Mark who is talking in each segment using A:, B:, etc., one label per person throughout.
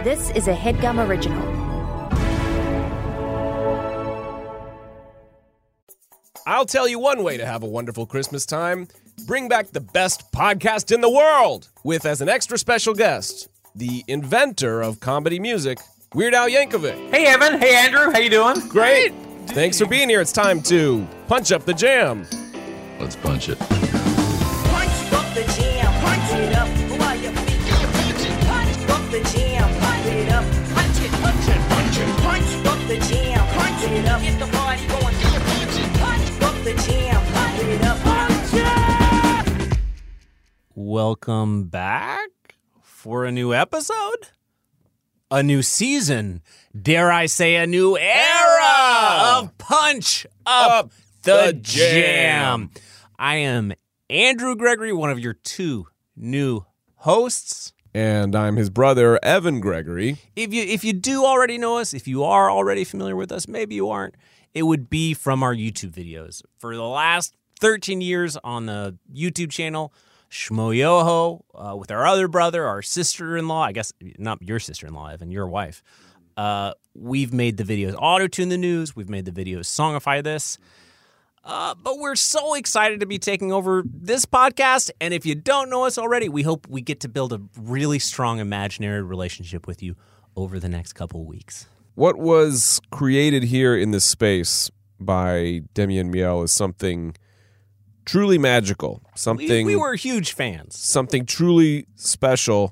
A: This is a HeadGum original.
B: I'll tell you one way to have a wonderful Christmas time. Bring back the best podcast in the world with, as an extra special guest, the inventor of comedy music, Weird Al Yankovic.
C: Hey, Evan. Hey, Andrew. How you doing?
B: Great. Thanks for being here. It's time to punch up the jam.
D: Let's punch it.
E: Punch up the jam, punch it up while your feet punch up the jam, punch it up, punch it, punch it, punch it, punch up the jam, punch it up, get the party going, punch up the jam, punch it up, punch it.
F: Welcome back for a new episode, a new season, dare I say a new era of Punch Up the Jam. I am Andrew Gregory, one of your two new hosts.
B: And I'm his brother, Evan Gregory.
F: If you do already know us, if you are already familiar with us, maybe you aren't, it would be from our YouTube videos. For the last 13 years on the YouTube channel, Shmoyoho, with our other brother, our sister-in-law, I guess not your sister-in-law, Evan, your wife. We've made the videos Auto-Tune the News. We've made the videos Songify This. But we're so excited to be taking over this podcast. And if you don't know us already, we hope we get to build a really strong imaginary relationship with you over the next couple weeks.
B: What was created here in this space by Demi and Miel is something truly magical. Something
F: we were huge fans.
B: Something truly special.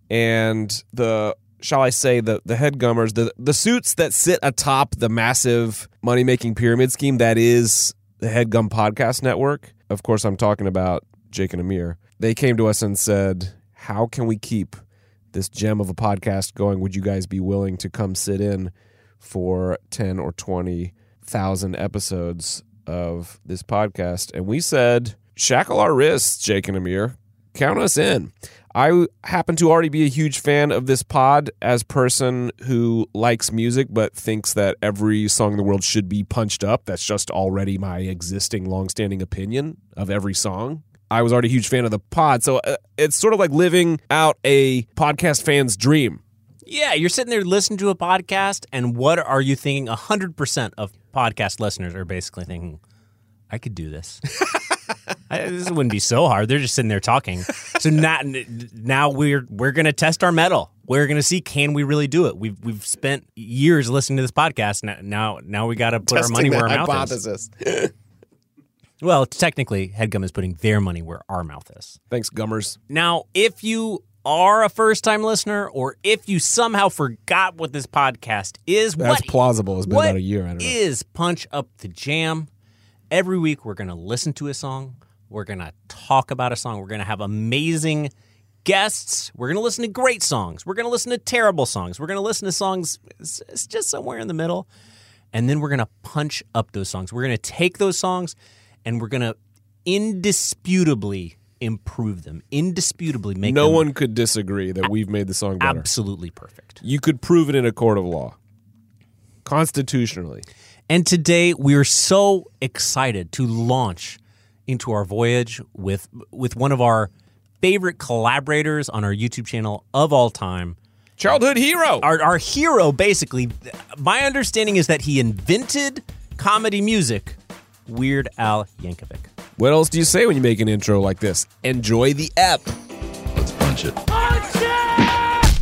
B: And shall I say, the headgummers, the suits that sit atop the massive money-making pyramid scheme that is the HeadGum Podcast Network. Of course, I'm talking about Jake and Amir. They came to us and said, how can we keep this gem of a podcast going? Would you guys be willing to come sit in for 10 or 20,000 episodes of this podcast? And we said, shackle our wrists, Jake and Amir. Count us in. I happen to already be a huge fan of this pod as a person who likes music but thinks that every song in the world should be punched up. That's just already my existing longstanding opinion of every song. I was already a huge fan of the pod, so it's sort of like living out a podcast fan's dream.
F: Yeah, you're sitting there listening to a podcast, and what are you thinking? 100% of podcast listeners are basically thinking, I could do this. This wouldn't be so hard. They're just sitting there talking. So now we're going to test our mettle. We're going to see, can we really do it? We've spent years listening to this podcast. Now we got to put our money where our mouth is. Well, technically, HeadGum is putting their money where our mouth is.
B: Thanks, Gummers.
F: Now, if you are a first-time listener, or if you somehow forgot what this podcast is,
B: that's plausible. It's been about a year. I don't know.
F: Is Punch Up the Jam? Every week, we're going to listen to a song. We're going to talk about a song. We're going to have amazing guests. We're going to listen to great songs. We're going to listen to terrible songs. We're going to listen to songs it's just somewhere in the middle. And then we're going to punch up those songs. We're going to take those songs and we're going to indisputably improve them. Indisputably make them.
B: No one could disagree that we've made the song better.
F: Absolutely perfect.
B: You could prove it in a court of law. Constitutionally.
F: And today, we are so excited to launch into our voyage with one of our favorite collaborators on our YouTube channel of all time.
B: Childhood hero.
F: Our hero, basically. My understanding is that he invented comedy music, Weird Al Yankovic.
B: What else do you say when you make an intro like this? Enjoy the ep.
D: Let's punch it.
E: Punch it!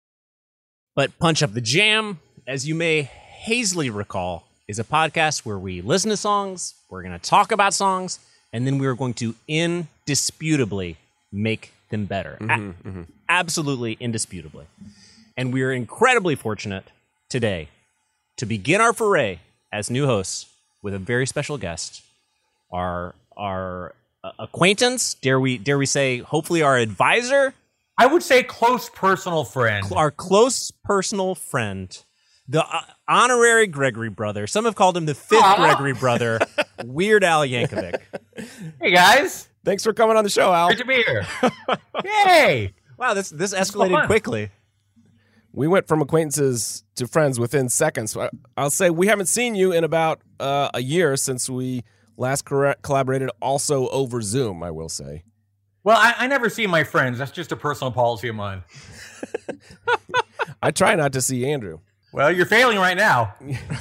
F: But Punch Up the Jam, as you may hazily recall, is a podcast where we listen to songs, we're going to talk about songs, and then we're going to indisputably make them better. Absolutely indisputably. And we are incredibly fortunate today to begin our foray as new hosts with a very special guest, our acquaintance, dare we say, hopefully our advisor?
C: I would say close personal friend.
F: Our close personal friend, the honorary Gregory brother. Some have called him the fifth Gregory brother, Weird Al Yankovic.
C: Hey, guys.
B: Thanks for coming on the show, Al.
C: Great to be here. Yay.
F: Wow, this escalated quickly.
B: We went from acquaintances to friends within seconds. I'll say we haven't seen you in about a year since we last collaborated, also over Zoom, I will say.
C: Well, I never see my friends. That's just a personal policy of mine.
B: I try not to see Andrew.
C: Well, you're failing right now.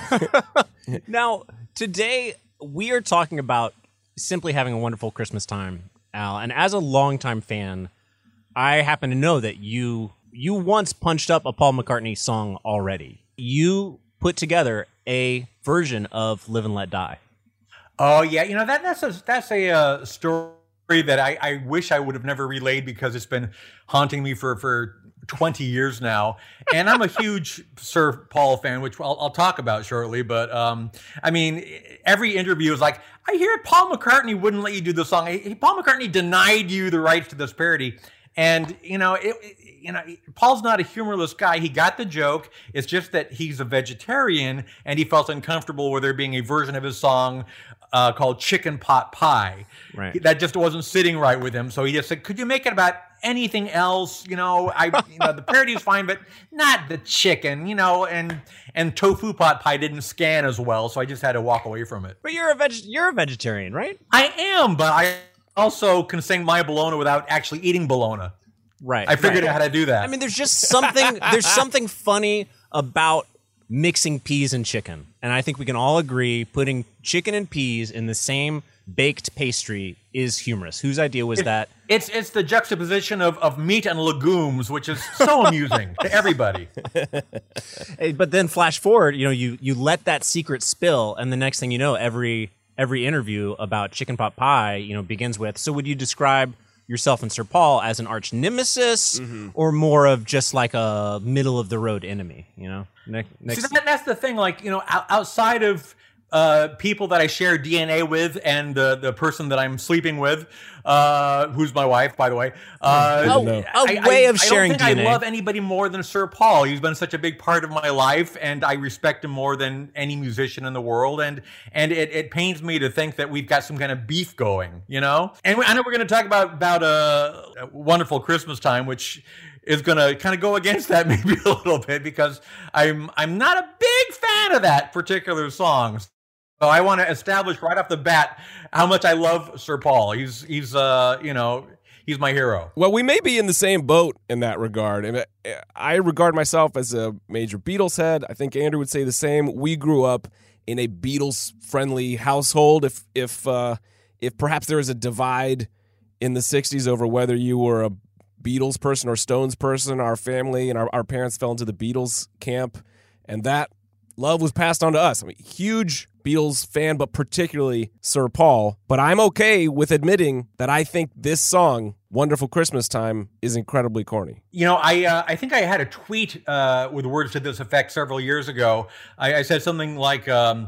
F: Now, today we are talking about simply having a wonderful Christmas time, Al. And as a longtime fan, I happen to know that you once punched up a Paul McCartney song already. You put together a version of "Live and Let Die."
C: Oh yeah, that's a story that I wish I would have never relayed because it's been haunting me for 20 years now, and I'm a huge Sir Paul fan, which I'll talk about shortly. But I mean, every interview is like, I hear Paul McCartney wouldn't let you do the song. Paul McCartney denied you the rights to this parody. And Paul's not a humorless guy. He got the joke. It's just that he's a vegetarian, and he felt uncomfortable with there being a version of his song called "Chicken Pot Pie."
F: Right.
C: That just wasn't sitting right with him. So he just said, "Could you make it about anything else? The parody is fine, but not the chicken. And tofu pot pie didn't scan as well, so I just had to walk away from it."
F: But you're a vegetarian, right?
C: I am, but I also can sing my bologna without actually eating bologna.
F: Right.
C: I figured out how to do that.
F: I mean, there's something funny about mixing peas and chicken. And I think we can all agree putting chicken and peas in the same baked pastry is humorous. Whose idea was that?
C: It's the juxtaposition of meat and legumes, which is so amusing to everybody.
F: But then flash forward, you let that secret spill, and the next thing you know, every interview about chicken pot pie, begins with, "So would you describe yourself and Sir Paul as an arch nemesis, or more of just like a middle of the road enemy?"
C: See, that's the thing. Outside of people that I share DNA with, and the person that I'm sleeping with, who's my wife, by the way.
F: Way of sharing
C: I don't think
F: DNA.
C: I love anybody more than Sir Paul. He's been such a big part of my life, and I respect him more than any musician in the world. And it pains me to think that we've got some kind of beef going, And I know we're going to talk about a Wonderful Christmas Time, which is going to kind of go against that maybe a little bit, because I'm not a big fan of that particular song. So I want to establish right off the bat how much I love Sir Paul. He's my hero.
B: Well, we may be in the same boat in that regard. And I regard myself as a major Beatles head. I think Andrew would say the same. We grew up in a Beatles-friendly household. If perhaps there was a divide in the 60s over whether you were a Beatles person or Stones person, our family and our parents fell into the Beatles camp, and that love was passed on to us. I mean, huge Beatles fan, but particularly Sir Paul. But I'm okay with admitting that I think this song, Wonderful Christmas Time, is incredibly corny.
C: I think I had a tweet with words to this effect several years ago. I said something like,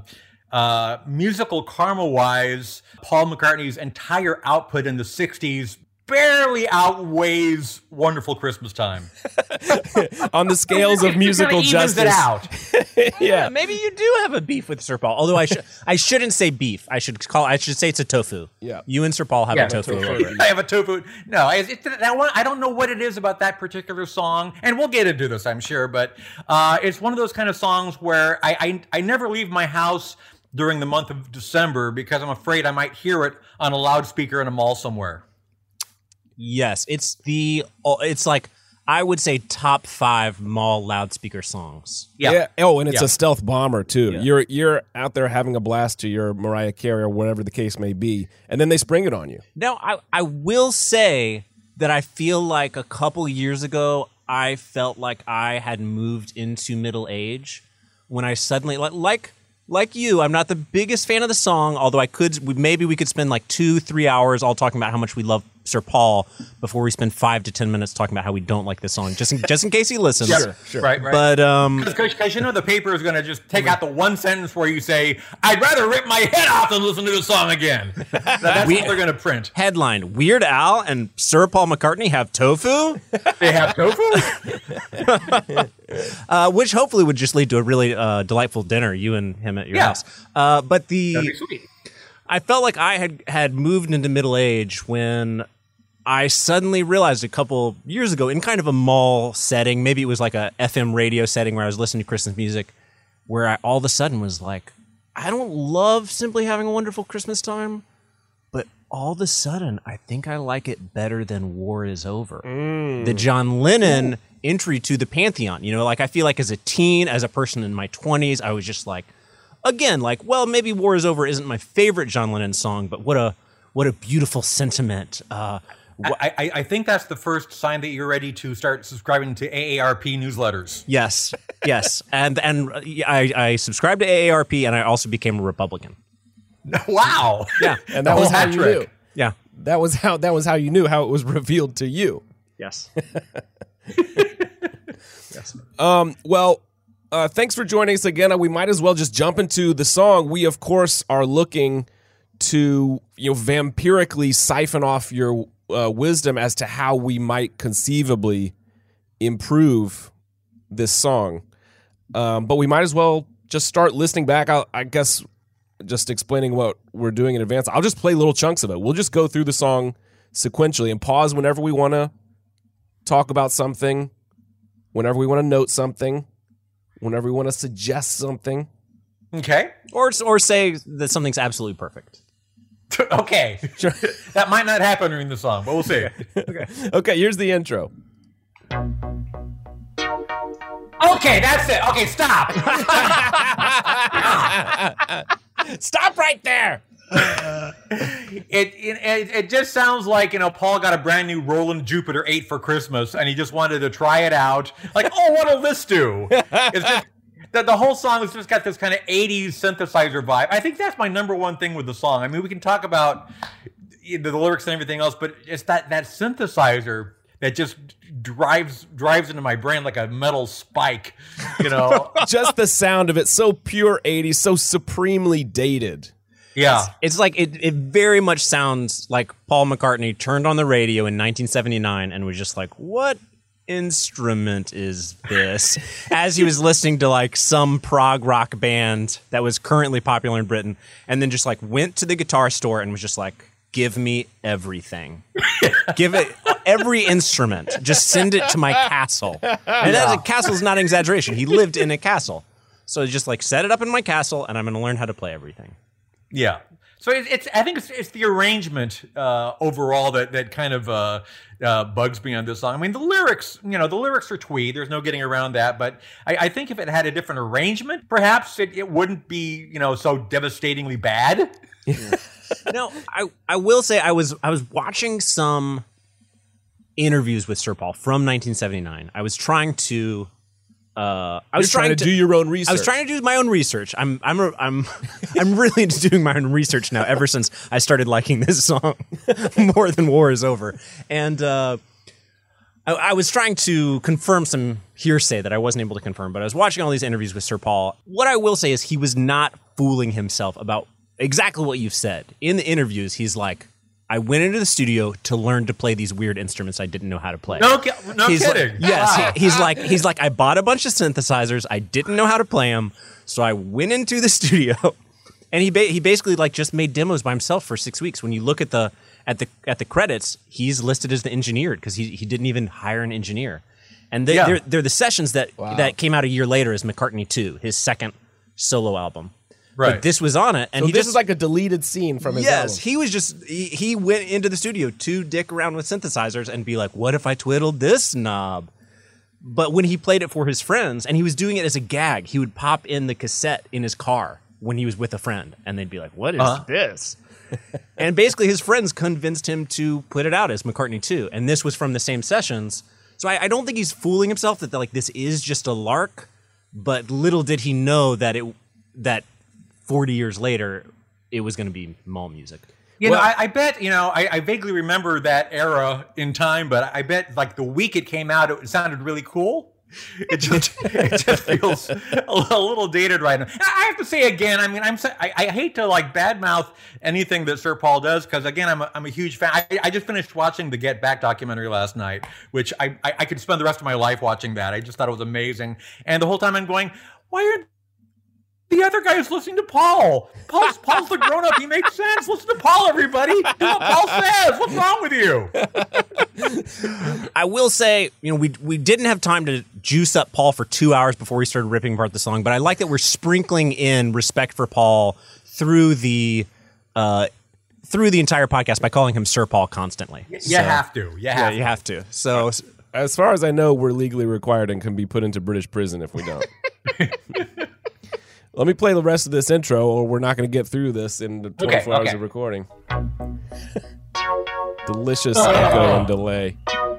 C: musical karma-wise, Paul McCartney's entire output in the 60s barely outweighs Wonderful Christmas Time.
B: On the scales of musical justice.
C: It out.
B: Yeah.
F: Maybe you do have a beef with Sir Paul. Although I shouldn't say beef. I should say it's a tofu.
B: Yeah.
F: You and Sir Paul have a tofu.
C: I have a tofu. No, it's that one. I don't know what it is about that particular song, and we'll get into this, I'm sure. But it's one of those kind of songs where I never leave my house during the month of December because I'm afraid I might hear it on a loudspeaker in a mall somewhere.
F: Yes, it's like, I would say, top 5 mall loudspeaker songs.
C: Yeah.
B: Oh, and it's a stealth bomber too.
F: Yeah.
B: You're out there having a blast to your Mariah Carey or whatever the case may be, and then they spring it on you.
F: Now, I will say that I feel like a couple years ago, I felt like I had moved into middle age when I suddenly, like you, I'm not the biggest fan of the song, although maybe we could spend like 2-3 hours all talking about how much we love Sir Paul before we spend 5 to 10 minutes talking about how we don't like this song, just in case he listens.
B: Sure.
C: Right.
F: But
C: because the paper is going to just take out the one sentence where you say, "I'd rather rip my head off than listen to the song again." That's what they're going to print.
F: Headline: Weird Al and Sir Paul McCartney have tofu.
C: They have tofu.
F: Which hopefully would just lead to a really delightful dinner, you and him at your house. But
C: That'd be sweet.
F: I felt like I had moved into middle age when I suddenly realized a couple years ago, in kind of a mall setting, maybe it was like a FM radio setting where I was listening to Christmas music, where I all of a sudden was like, I don't love Simply Having a Wonderful Christmas Time, but all of a sudden I think I like it better than War Is Over. The John Lennon entry to the pantheon. You know, like I feel like as a teen, as a person in my 20s, I was just like, again, like, well, maybe War Is Over isn't my favorite John Lennon song, but what a beautiful sentiment.
C: I think that's the first sign that you're ready to start subscribing to AARP newsletters.
F: Yes, yes, and I subscribed to AARP, and I also became a Republican.
C: Wow.
F: Yeah,
B: And that was how you knew.
F: yeah,
B: That was how you knew how it was revealed to you.
F: yes.
B: Well, thanks for joining us again. We might as well just jump into the song. We, of course, are looking to vampirically siphon off your wisdom as to how we might conceivably improve this song. But we might as well just start listening back. I guess just explaining what we're doing in advance. I'll just play little chunks of it. We'll just go through the song sequentially and pause whenever we want to talk about something, whenever we want to note something, whenever we want to suggest something.
C: Okay.
F: Or say that something's absolutely perfect.
C: Okay.
B: Sure.
C: That might not happen during the song, but we'll see.
B: Okay, here's the intro.
C: Okay, that's it. Okay, stop.
B: Stop right there.
C: It just sounds like, Paul got a brand new Roland Jupiter 8 for Christmas, and he just wanted to try it out. Like, oh, what'll this do? It's just the whole song has just got this kind of 80s synthesizer vibe. I think that's my number one thing with the song. I mean, we can talk about the lyrics and everything else, but it's that synthesizer that just drives into my brain like a metal spike,
B: Just the sound of it, so pure 80s, so supremely dated.
C: Yeah.
F: It's like it very much sounds like Paul McCartney turned on the radio in 1979 and was just like, what instrument is this? As he was listening to like some prog rock band that was currently popular in Britain, and then just like went to the guitar store and was just like, give me everything. Give it every instrument. Just send it to my castle. And that castle is not an exaggeration. He lived in a castle. So just like set it up in my castle and I'm going to learn how to play everything.
C: Yeah. So I think it's the arrangement overall that kind of bugs me on this song. I mean, the lyrics are twee. There's no getting around that. But I think if it had a different arrangement, perhaps it wouldn't be so devastatingly bad.
F: No, I will say I was watching some interviews with Sir Paul from 1979. I was trying to. I was trying to
B: do your own research.
F: I was trying to do my own research. I'm really into doing my own research now. Ever since I started liking this song more than War Is Over, and I was trying to confirm some hearsay that I wasn't able to confirm. But I was watching all these interviews with Sir Paul. What I will say is he was not fooling himself about exactly what you've said. In the interviews, he's like, I went into the studio to learn to play these weird instruments I didn't know how to play.
C: No
F: He's
C: kidding.
F: Like, yes,
C: Wow.
F: he's like, I bought a bunch of synthesizers. I didn't know how to play them, so I went into the studio, and he basically like just made demos by himself for 6 weeks. When you look at the credits, he's listed as the engineer because he didn't even hire an engineer. And they're the sessions that came out a year later as McCartney 2, his second solo album.
C: Right.
F: But this was on it, and
B: So this is like a deleted scene from his album.
F: Yes, he was just he went into the studio to dick around with synthesizers and be like, "What if I twiddled this knob?" But when he played it for his friends, and he was doing it as a gag, he would pop in the cassette in his car when he was with a friend, and they'd be like, "What is this?" And basically, his friends convinced him to put it out as McCartney 2, and this was from the same sessions. So I don't think he's fooling himself that like this is just a lark. But little did he know that 40 years later, it was going to be mall music.
C: I bet, I vaguely remember that era in time, but I bet like the week it came out, it sounded really cool. It just feels a little dated right now. I have to say again, I mean, I hate to like badmouth anything that Sir Paul does because again, I'm a huge fan. I just finished watching the Get Back documentary last night, which I could spend the rest of my life watching that. I just thought it was amazing, and the whole time I'm going, why aren't the other guy is listening to Paul? Paul's the grown-up. He makes sense. Listen to Paul, everybody. Do what Paul says. What's wrong with you?
F: I will say, we didn't have time to juice up Paul for 2 hours before we started ripping apart the song, but I like that we're sprinkling in respect for Paul through the entire podcast by calling him Sir Paul constantly.
C: You have to.
F: You have to. So
B: As far as I know, we're legally required and can be put into British prison if we don't. Let me play the rest of this intro, or we're not going to get through this in the 24 hours of recording. Delicious echo and delay.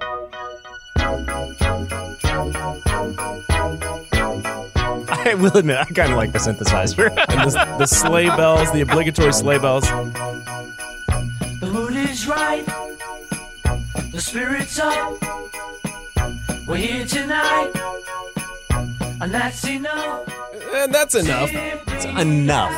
F: I will admit, I kind of like the synthesizer.
B: And the sleigh bells, the obligatory sleigh bells.
E: The mood is right. The spirit's up. We're here tonight. And that's enough.
B: And that's enough.
F: It's enough.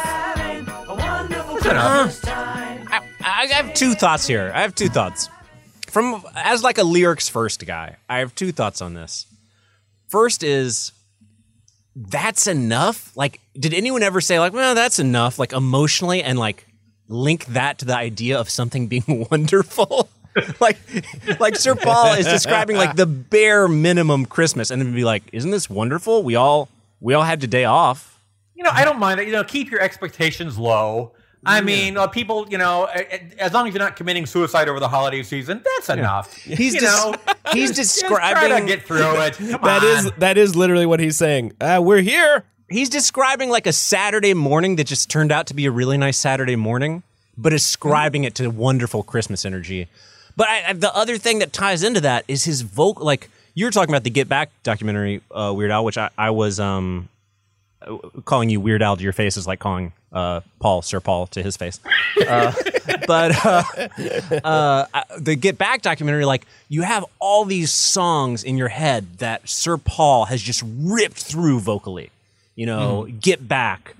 F: I have two thoughts here. I have two thoughts. As like a lyrics first guy, I have two thoughts on this. First is, that's enough? Like, did anyone ever say like, well, that's enough, like emotionally, and like link that to the idea of something being wonderful? like Sir Paul is describing like the bare minimum Christmas, and then be like, isn't this wonderful? We all had today off.
C: I don't mind that. Keep your expectations low. I mean, people, as long as you're not committing suicide over the holiday season, that's enough.
F: He's describing.
C: Just try to get through it. Come on.
B: That is literally what he's saying. We're here.
F: He's describing like a Saturday morning that just turned out to be a really nice Saturday morning, but ascribing it to wonderful Christmas energy. But the other thing that ties into that is his vocal. Like, you were talking about the Get Back documentary, Weird Al, which I was calling you Weird Al to your face is like calling Sir Paul to his face. But the Get Back documentary, like, you have all these songs in your head that Sir Paul has just ripped through vocally. Get Back,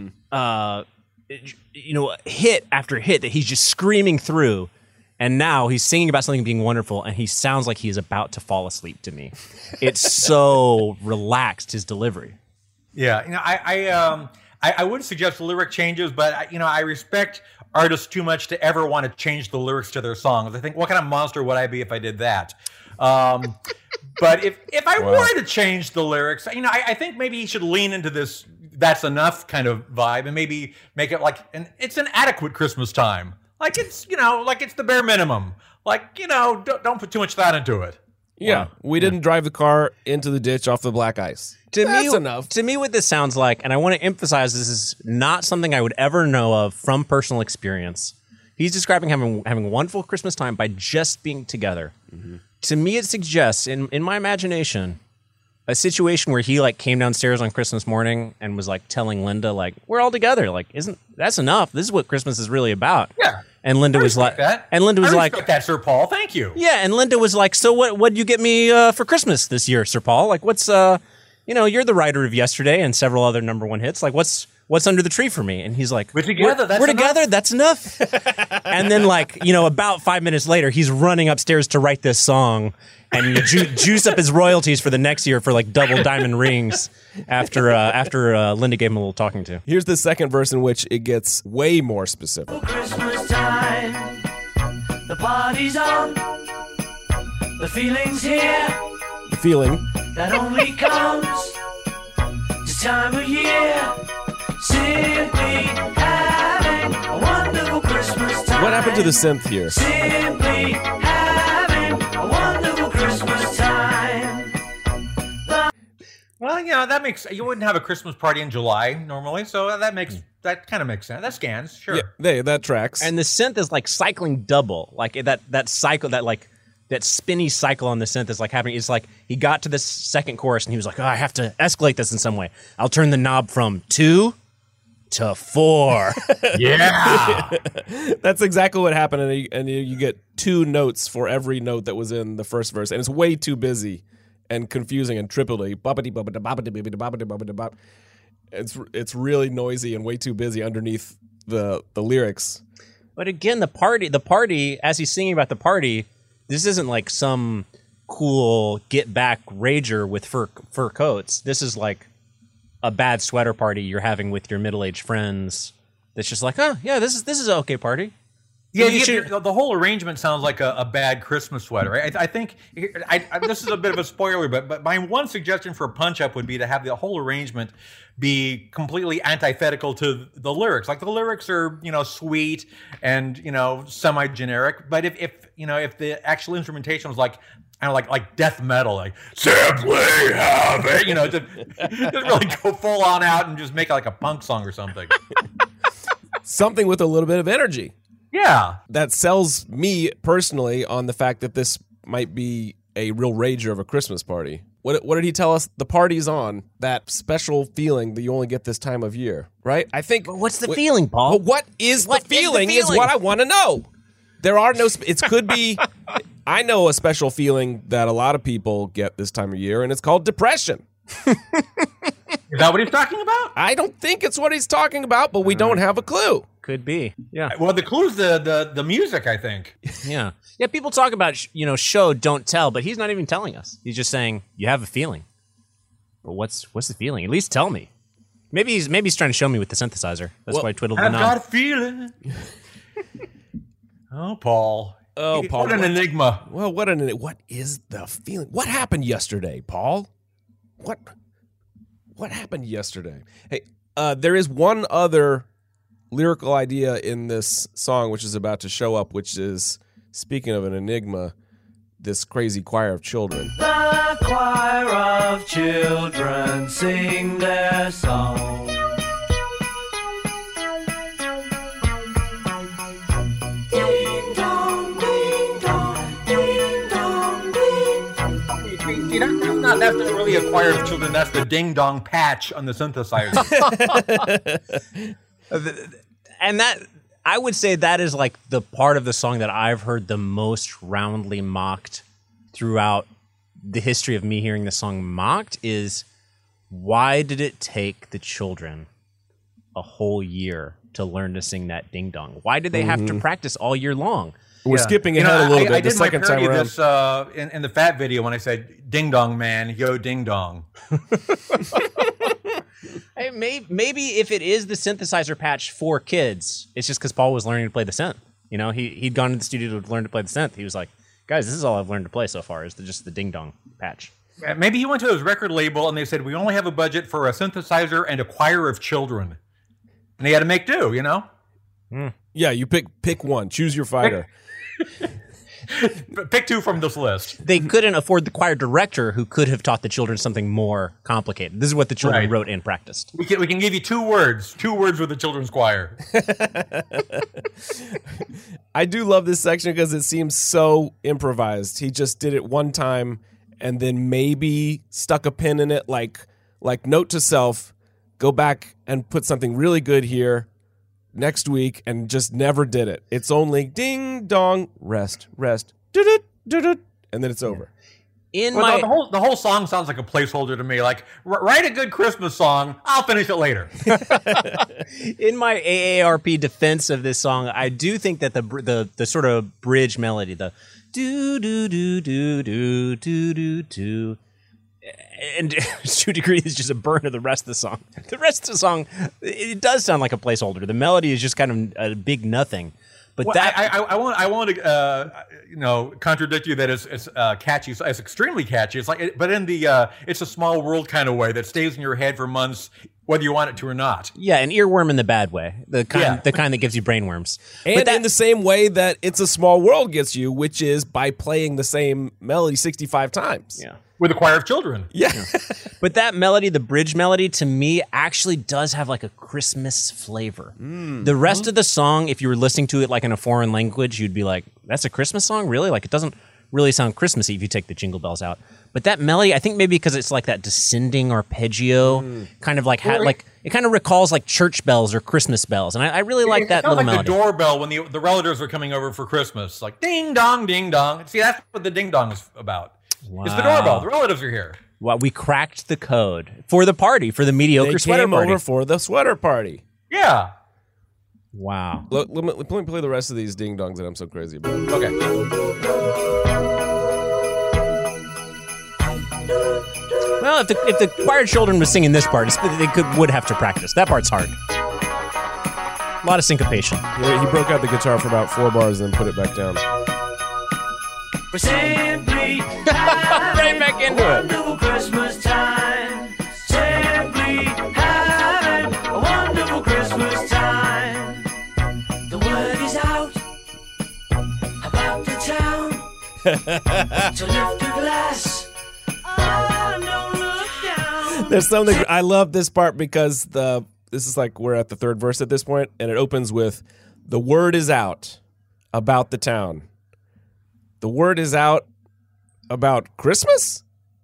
F: hit after hit that he's just screaming through. And now he's singing about something being wonderful, and he sounds like he's about to fall asleep to me. It's so relaxed, his delivery.
C: Yeah, I would suggest lyric changes, but I respect artists too much to ever want to change the lyrics to their songs. I think, what kind of monster would I be if I did that? But if I were to change the lyrics, I think maybe he should lean into this "that's enough" kind of vibe, and maybe make it like it's an adequate Christmas time. Like it's it's the bare minimum. Like don't put too much thought into it.
B: Yeah, we didn't drive the car into the ditch off the black ice. That's enough.
F: To me, what this sounds like, and I want to emphasize this is not something I would ever know of from personal experience. He's describing having a wonderful Christmas time by just being together. Mm-hmm. To me, it suggests, in my imagination, a situation where he like came downstairs on Christmas morning and was like telling Linda, like, we're all together. Like, that's enough? This is what Christmas is really about.
C: Yeah.
F: And Linda was like,
C: that.
F: And Linda was
C: I
F: like,
C: respect that, Sir Paul. Thank you.
F: Yeah. And Linda was like, so what'd you get me for Christmas this year, Sir Paul? Like, what's you're the writer of Yesterday and several other #1 hits. Like, what's under the tree for me? And he's like,
C: we're together.
F: We're together. That's enough. And then about 5 minutes later, he's running upstairs to write this song and juice up his royalties for the next year for like double diamond rings after Linda gave him a little talking to.
B: Here's the second verse in which it gets way more specific.
E: Christmas time, the party's on, the feeling's here.
B: The feeling.
E: That only comes this time of year. Simply having a wonderful Christmas time.
B: What happened to the synth here?
E: Simply having a wonderful Christmas time.
C: Well, that makes you wouldn't have a Christmas party in July normally, so that kind of makes sense. That scans, sure.
B: Yeah, that tracks.
F: And the synth is like cycling double, like that cycle that spinny cycle on the synth is like happening. It's like he got to this second chorus and he was like, I have to escalate this in some way. I'll turn the knob from 2 to 4.
C: Yeah.
B: That's exactly what happened. And you get 2 notes for every note that was in the first verse. And it's way too busy and confusing and triple-y. It's really noisy and way too busy underneath the lyrics.
F: But again, the party, as he's singing about the party, this isn't like some cool get back rager with fur coats. This is like a bad sweater party you're having with your middle-aged friends. That's just like, this is an okay party.
C: Yeah, the whole arrangement sounds like a bad Christmas sweater. Right? I think this is a bit of a spoiler, but my one suggestion for a punch-up would be to have the whole arrangement be completely antithetical to the lyrics. Like the lyrics are, sweet and semi-generic, but if the actual instrumentation was like, kind of like death metal, like simply have it, just really go full on out and just make it like a punk song or something.
B: Something with a little bit of energy.
C: Yeah.
B: That sells me personally on the fact that this might be a real rager of a Christmas party. What did he tell us? The party's on. That special feeling that you only get this time of year, right? I think.
F: But what's the feeling, Paul?
B: Well, what is the feeling is what I want to know. There are no. It could be. I know a special feeling that a lot of people get this time of year, and it's called depression.
C: Is that what he's talking about?
B: I don't think it's what he's talking about, but we don't have a clue.
F: Could be. Yeah.
C: Well, the clue's the music, I think.
F: Yeah. Yeah, people talk about, show, don't tell, but he's not even telling us. He's just saying, you have a feeling. But what's the feeling? At least tell me. Maybe he's trying to show me with the synthesizer. That's why I twiddled the
C: I've
F: knob.
C: got a feeling. Oh, Paul.
B: Oh, Paul.
C: What an enigma.
B: Well, what is the feeling? What happened yesterday, Paul? What happened yesterday? Hey, there is one other lyrical idea in this song which is about to show up, which is, speaking of an enigma, this crazy choir of children.
A: The choir of children sing their song. Ding dong, ding dong, ding dong, ding dong.
C: See, that's not really a choir of children. That's the ding dong patch on the synthesizer.
F: And that, I would say that is like the part of the song that I've heard the most roundly mocked throughout the history of me hearing the song mocked is, why did it take the children a whole year to learn to sing that ding dong? Why did they have to practice all year long?
B: We're skipping ahead a little bit.
C: I
B: The
C: did my
B: second time
C: parody
B: around.
C: this in the Fat video when I said "Ding dong, man, yo, ding dong."
F: Hey, maybe if it is the synthesizer patch for kids, it's just because Paul was learning to play the synth. He'd gone to the studio to learn to play the synth. He was like, guys, this is all I've learned to play so far, is just the ding dong patch.
C: Maybe he went to his record label and they said, we only have a budget for a synthesizer and a choir of children, and he had to make do.
B: Yeah, you pick one. Choose your fighter.
C: Pick two from this list.
F: They couldn't afford the choir director who could have taught the children something more complicated. This is what the children
C: Right.
F: wrote and practiced.
C: We can give you two words with the children's choir.
B: I do love this section because it seems so improvised. He just did it one time and then maybe stuck a pin in it, like note to self, go back and put something really good here next week, and just never did it. It's only ding dong, rest, doo-doo, doo-doo, and then it's over.
F: The
C: whole song sounds like a placeholder to me. Like, write a good Christmas song. I'll finish it later.
F: In my AARP defense of this song, I do think that the sort of bridge melody, the do do do do do do do do, and to a degree is just a burn of the rest of the song. The rest of the song, it does sound like a placeholder. The melody is just kind of a big nothing. But
C: Well, I want to contradict you that it's catchy. It's extremely catchy. It's like, but in the it's a small world kind of way that stays in your head for months, whether you want it to or not.
F: yeah, an earworm in the bad way, the kind that gives you brainworms.
B: And in the same way that It's a Small World gets you, which is by playing the same melody 65 times.
F: Yeah.
C: With a choir of children.
B: Yeah.
F: But that melody, the bridge melody, to me actually does have like a Christmas flavor. The rest of the song, if you were listening to it like in a foreign language, you'd be like, that's a Christmas song? Really? Like, it doesn't really sound Christmassy if you take the jingle bells out. But that melody, I think maybe because it's like that descending arpeggio, kind of like, it kind of recalls like church bells or Christmas bells. And I really like that little
C: like
F: melody.
C: the doorbell when the relatives are coming over for Christmas. Like, ding dong, ding dong. See, that's what the ding dong is about. It's the doorbell. The relatives are here.
F: Well, we cracked the code for the party, for the mediocre
B: They
F: sweater
B: came
F: party.
B: over for the sweater party.
C: Yeah.
F: Wow.
B: Let me play the rest of these ding dongs that I'm so crazy about.
C: Okay.
F: Well, if the choir children was singing this part, they would have to practice. That part's hard. A lot of syncopation.
B: He broke out the guitar for about 4 bars and then put it back down.
A: We're simply
F: Right back into it.
A: wonderful Christmas time. Simply having a wonderful Christmas time. The word is out about the town. So lift a glass. Oh, don't look down.
B: There's something I love this part because this is like we're at the third verse at this point, and it opens with the word is out about the town. The word is out about Christmas?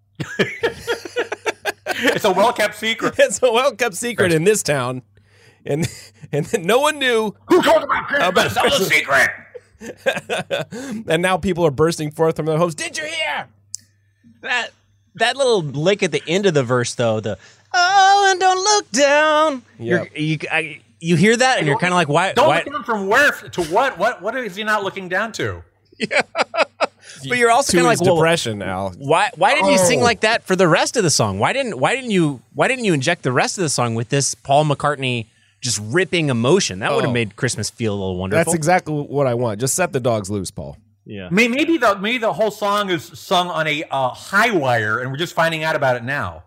C: It's a well-kept secret.
B: It's a well-kept secret in this town. And no one knew.
C: Who told about Christmas? That was a secret.
B: And now people are bursting forth from their homes. Did you hear?
F: That little lick at the end of the verse, though, the "oh, and don't look down."
B: Yeah.
F: You hear that, and you're kind of like, "Why?"
C: Don't
F: why?
C: look down from where to what? What is he not looking down to?
F: But you're also
B: To
F: kind of
B: his
F: like, well,
B: depression, Al.
F: why didn't you sing like that for the rest of the song? Why didn't you inject the rest of the song with this Paul McCartney just ripping emotion? That would have made Christmas feel a little wonderful.
B: That's exactly what I want. Just set the dogs loose, Paul.
F: Yeah.
C: Maybe the whole song is sung on a high wire, and we're just finding out about it now.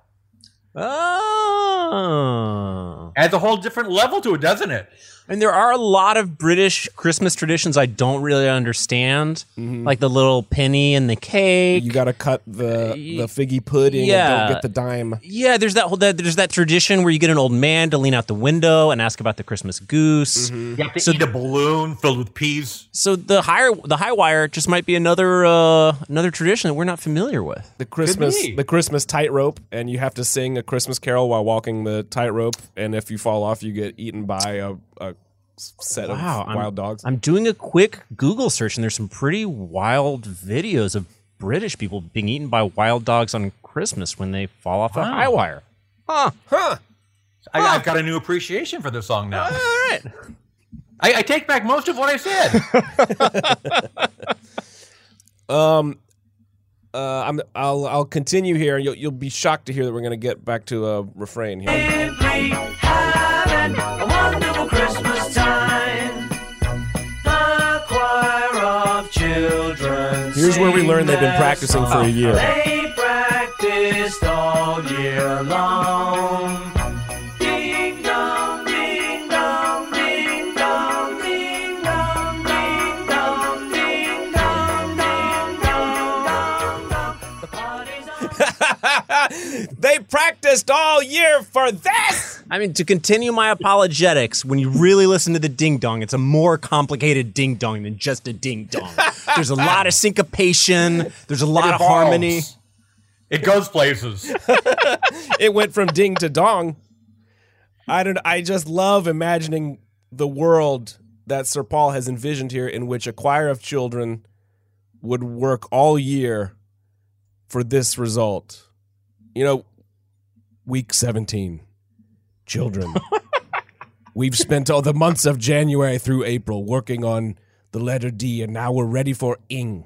F: Oh.
C: Adds a whole different level to it, doesn't it?
F: And there are a lot of British Christmas traditions I don't really understand, like the little penny and the cake.
B: You got to cut the figgy pudding
F: Yeah.
B: and don't get the dime.
F: Yeah, there's that tradition where you get an old man to lean out the window and ask about the Christmas goose.
C: You have to eat a balloon filled with peas.
F: So the high wire just might be another tradition that we're not familiar with.
B: The Christmas
C: be.
B: the Christmas tightrope, and you have to sing a Christmas carol while walking the tightrope. And if you fall off, you get eaten by a set of wild dogs.
F: I'm doing a quick Google search, and there's some pretty wild videos of British people being eaten by wild dogs on Christmas when they fall off a high wire.
C: I've got a new appreciation for this song now.
F: All right.
C: I take back most of what I said.
B: I'll continue here. You'll be shocked to hear that we're going to get back to a refrain here.
A: Simply having a wonderful Christmas time. The choir of children.
B: Here's where we
A: sing
B: learn they've been
A: their
B: practicing for a
A: song.
B: year.
A: They practiced all year long. Ding dong, ding dong, ding dong, ding dong, ding dong, ding dong, ding dong, dong. The party's on.
B: They practiced all year for this.
F: I mean, to continue my apologetics, when you really listen to the ding dong, it's a more complicated ding dong than just a ding dong. There's a lot of syncopation. There's a lot of harmony.
C: It goes places.
B: It went from ding to dong. I just love imagining the world that Sir Paul has envisioned here, in which a choir of children would work all year for this result. You know, week 17, children. We've spent all the months of January through April working on the letter D, and now we're ready for ing.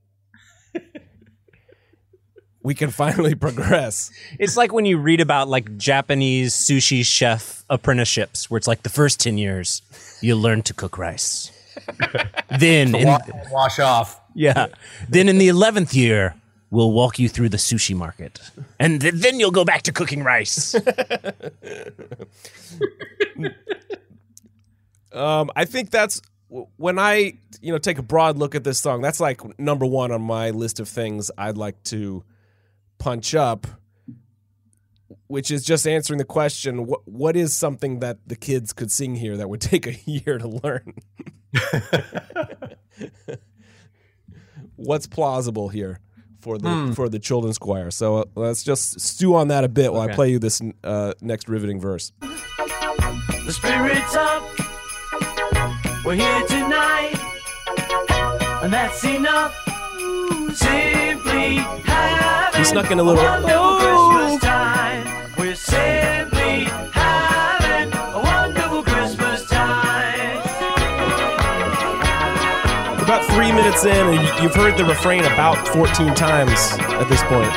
B: We can finally progress.
F: It's like when you read about like Japanese sushi chef apprenticeships, where it's like the first 10 years, you learn to cook rice. Then,
C: Wash off.
F: then in the 11th year, we'll walk you through the sushi market, and then you'll go back to cooking rice.
B: I think that's when I take a broad look at this song. That's like number one on my list of things I'd like to punch up, which is just answering the question: what is something that the kids could sing here that would take a year to learn? What's plausible here for the children's choir? So let's just stew on that a bit while I play you this next riveting verse.
A: The spirit's up. We're here tonight, and that's enough. Simply having
B: He snuck in a little.
A: wonderful Christmas time. We're simply having a wonderful Christmas time.
B: About 3 minutes in, and you've heard the refrain about 14 times at this point.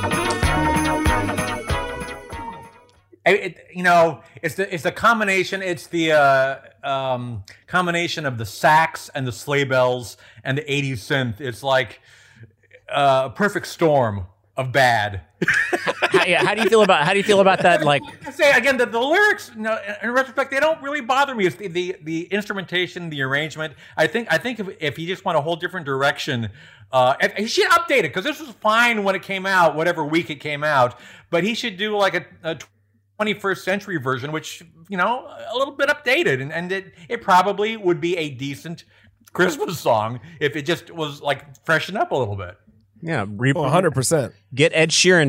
C: It's the combination. It's the combination of the sax and the sleigh bells and the 80s synth. It's like a perfect storm of bad.
F: How do you feel about that? Like,
C: I say again, the lyrics, in retrospect, they don't really bother me. It's the instrumentation, the arrangement. I think if he just went a whole different direction, he should update it, because this was fine when it came out, whatever week it came out. But he should do like a 21st century version, which a little bit updated, and it probably would be a decent Christmas song if it just was like freshened up a little bit.
F: yeah,
B: 100%.
F: get Ed Sheeran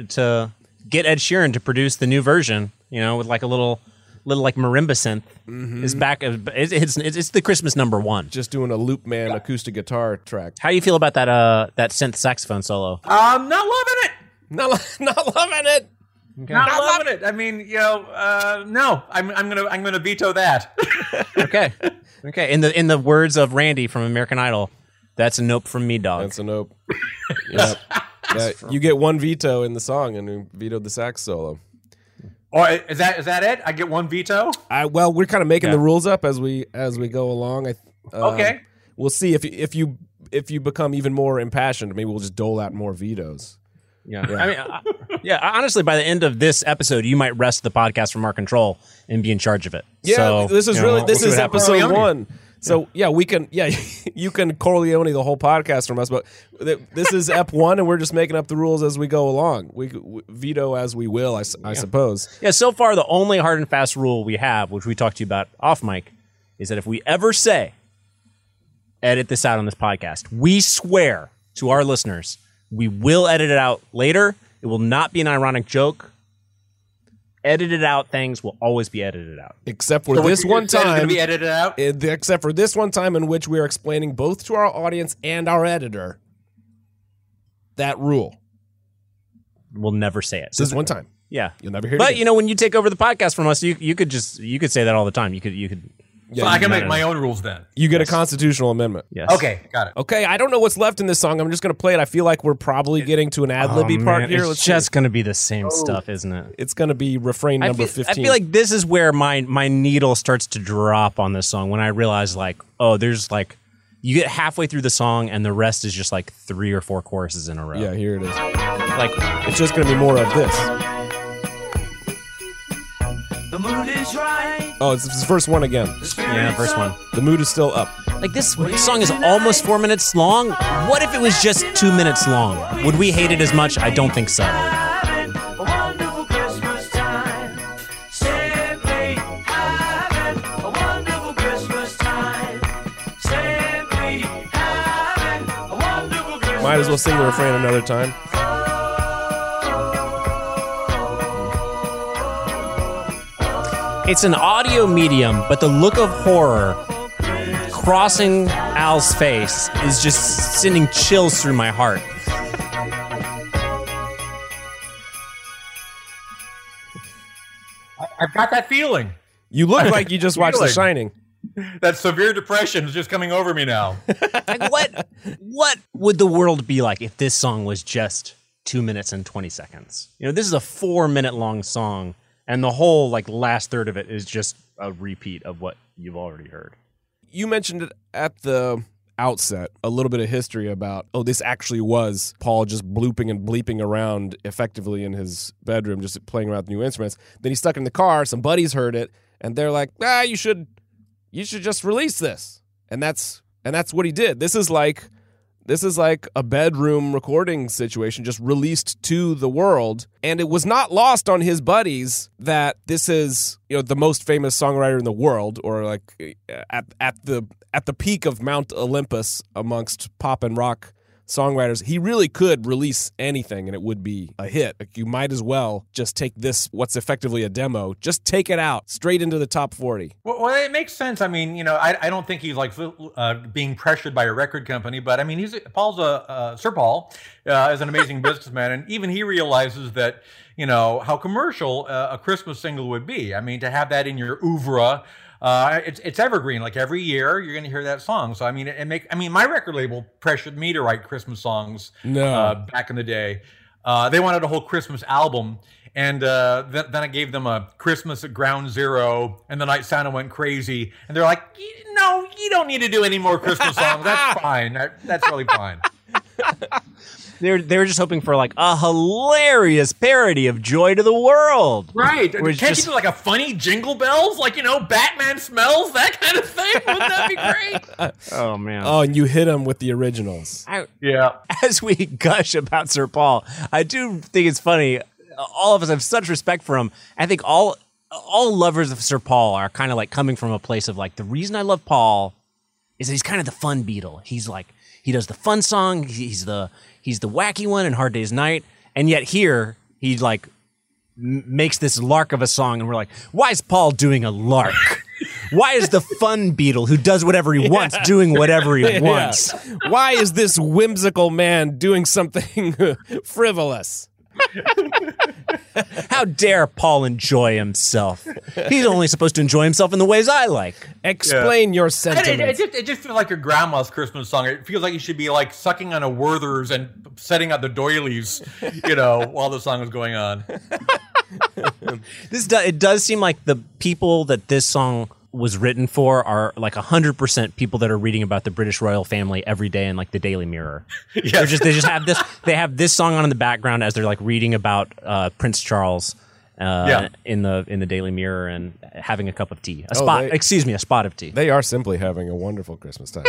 F: to produce the new version. With like a little like marimba synth. Is back. It's the Christmas #1.
B: Just doing a Loop Man acoustic guitar track.
F: How do you feel about that synth saxophone solo?
C: Not loving it.
B: Not loving it.
F: Okay.
C: Not loving it. I mean, no. I'm gonna veto that.
F: Okay. In the words of Randy from American Idol, that's a nope from me, dog.
B: That's a nope. Yep. You get one veto in the song, and we vetoed the sax solo.
C: Or is that it? I get one veto.
B: Well, we're kind of making the rules up as we go along.
C: Okay.
B: We'll see if you become even more impassioned. Maybe we'll just dole out more vetoes.
F: Yeah. I mean, honestly, by the end of this episode, you might wrest the podcast from our control and be in charge of it.
B: Yeah,
F: so,
B: this is
F: we'll see what happens.
B: episode 1. So you can Corleone the whole podcast from us, but this is Ep 1, and we're just making up the rules as we go along. We veto as we will, I suppose.
F: Yeah, so far the only hard and fast rule we have, which we talked to you about off mic, is that if we ever say, edit this out on this podcast, we swear to our listeners, we will edit it out later. It will not be an ironic joke. Edited out things will always be edited out.
B: Except for this one time.
C: Be edited out?
B: Except for this one time in which we are explaining both to our audience and our editor that rule.
F: We'll never say it.
B: This one time.
F: Yeah.
B: You'll never hear it
F: But
B: again.
F: when you take over the podcast from us, you could say that all the time. You could
C: So I can make my own rules then.
B: You get a constitutional amendment.
F: Yes.
C: Okay, got it.
B: Okay, I don't know what's left in this song. I'm just going to play it. I feel like we're probably getting to an ad-libby part here.
F: It's just going to be the same stuff, isn't it?
B: It's going to be refrain number 15.
F: I feel like this is where my needle starts to drop on this song, when I realize, there's you get halfway through the song and the rest is just like 3 or 4 choruses in a row.
B: Yeah, here it is.
F: Like,
B: It's just going to be more of this.
A: The mood is right.
B: Oh, it's verse 1 again.
F: yeah, first one.
B: The mood is still up.
F: Like, this song is almost 4 minutes long. What if it was just 2 minutes long? Would we hate it as much? I don't think so.
A: Having a wonderful Christmas time. Simply having a wonderful Christmas time. Simply having a wonderful Christmas
B: Might as well sing the refrain another time.
F: It's an audio medium, but the look of horror crossing Al's face is just sending chills through my heart.
C: I've got that feeling.
B: You look like you just watched The
C: Feeling.
B: Shining.
C: That severe depression is just coming over me now.
F: Like, what would the world be like if this song was just 2 minutes and 20 seconds? This is a 4-minute long song, and the whole last third of it is just a repeat of what you've already heard.
B: You mentioned it at the outset, a little bit of history about, this actually was Paul just blooping and bleeping around effectively in his bedroom, just playing around with new instruments. Then he stuck it in the car, some buddies heard it, and they're like, you should just release this. And that's what he did. This is like a bedroom recording situation just released to the world. And it was not lost on his buddies that this is, the most famous songwriter in the world, or at the peak of Mount Olympus amongst pop and rock songwriters. He really could release anything and it would be a hit. You might as well just take this, what's effectively a demo, just take it out straight into the top 40.
C: Well, it makes sense. I mean, I don't think he's being pressured by a record company, but I mean, Sir Paul is an amazing businessman, and even he realizes that how commercial a Christmas single would be. I mean, to have that in your oeuvre. It's evergreen. Like every year, you're going to hear that song. So I mean, my record label pressured me to write Christmas songs. Back in the day, they wanted a whole Christmas album, and then I gave them a Christmas at Ground Zero, and the Night Santa went crazy, and they're like, "No, you don't need to do any more Christmas songs. That's fine. That's really fine."
F: They were just hoping for like a hilarious parody of "Joy to the World."
C: Right.
F: Which
C: Can't
F: just-
C: you do like a funny Jingle Bells? Like, Batman smells, that kind of thing? Wouldn't that be great?
F: Oh man!
B: Oh, and you hit him with the originals.
C: Yeah.
F: As we gush about Sir Paul, I do think it's funny. All of us have such respect for him. I think all lovers of Sir Paul are kind of like coming from a place of like, the reason I love Paul is that he's kind of the fun Beatle. He's like, he does the fun song. He's the wacky one in Hard Day's Night. And yet here he like makes this lark of a song, and we're like, why is Paul doing a lark? Why is the fun Beatle who does whatever he wants doing whatever he wants?
B: Why is this whimsical man doing something frivolous?
F: How dare Paul enjoy himself? He's only supposed to enjoy himself in the ways I like.
B: Explain your
C: It
B: sentiments.
C: just feels like your grandma's Christmas song. It feels like you should be like sucking on a Werther's and setting out the doilies, while the song is going on.
F: It does seem like the people that this song was written for are like 100% people that are reading about the British royal family every day in like the Daily Mirror.
C: Yes.
F: They just have this. They have this song on in the background as they're like reading about Prince Charles in the Daily Mirror and having a cup of tea. A spot of tea.
B: They are simply having a wonderful Christmas time.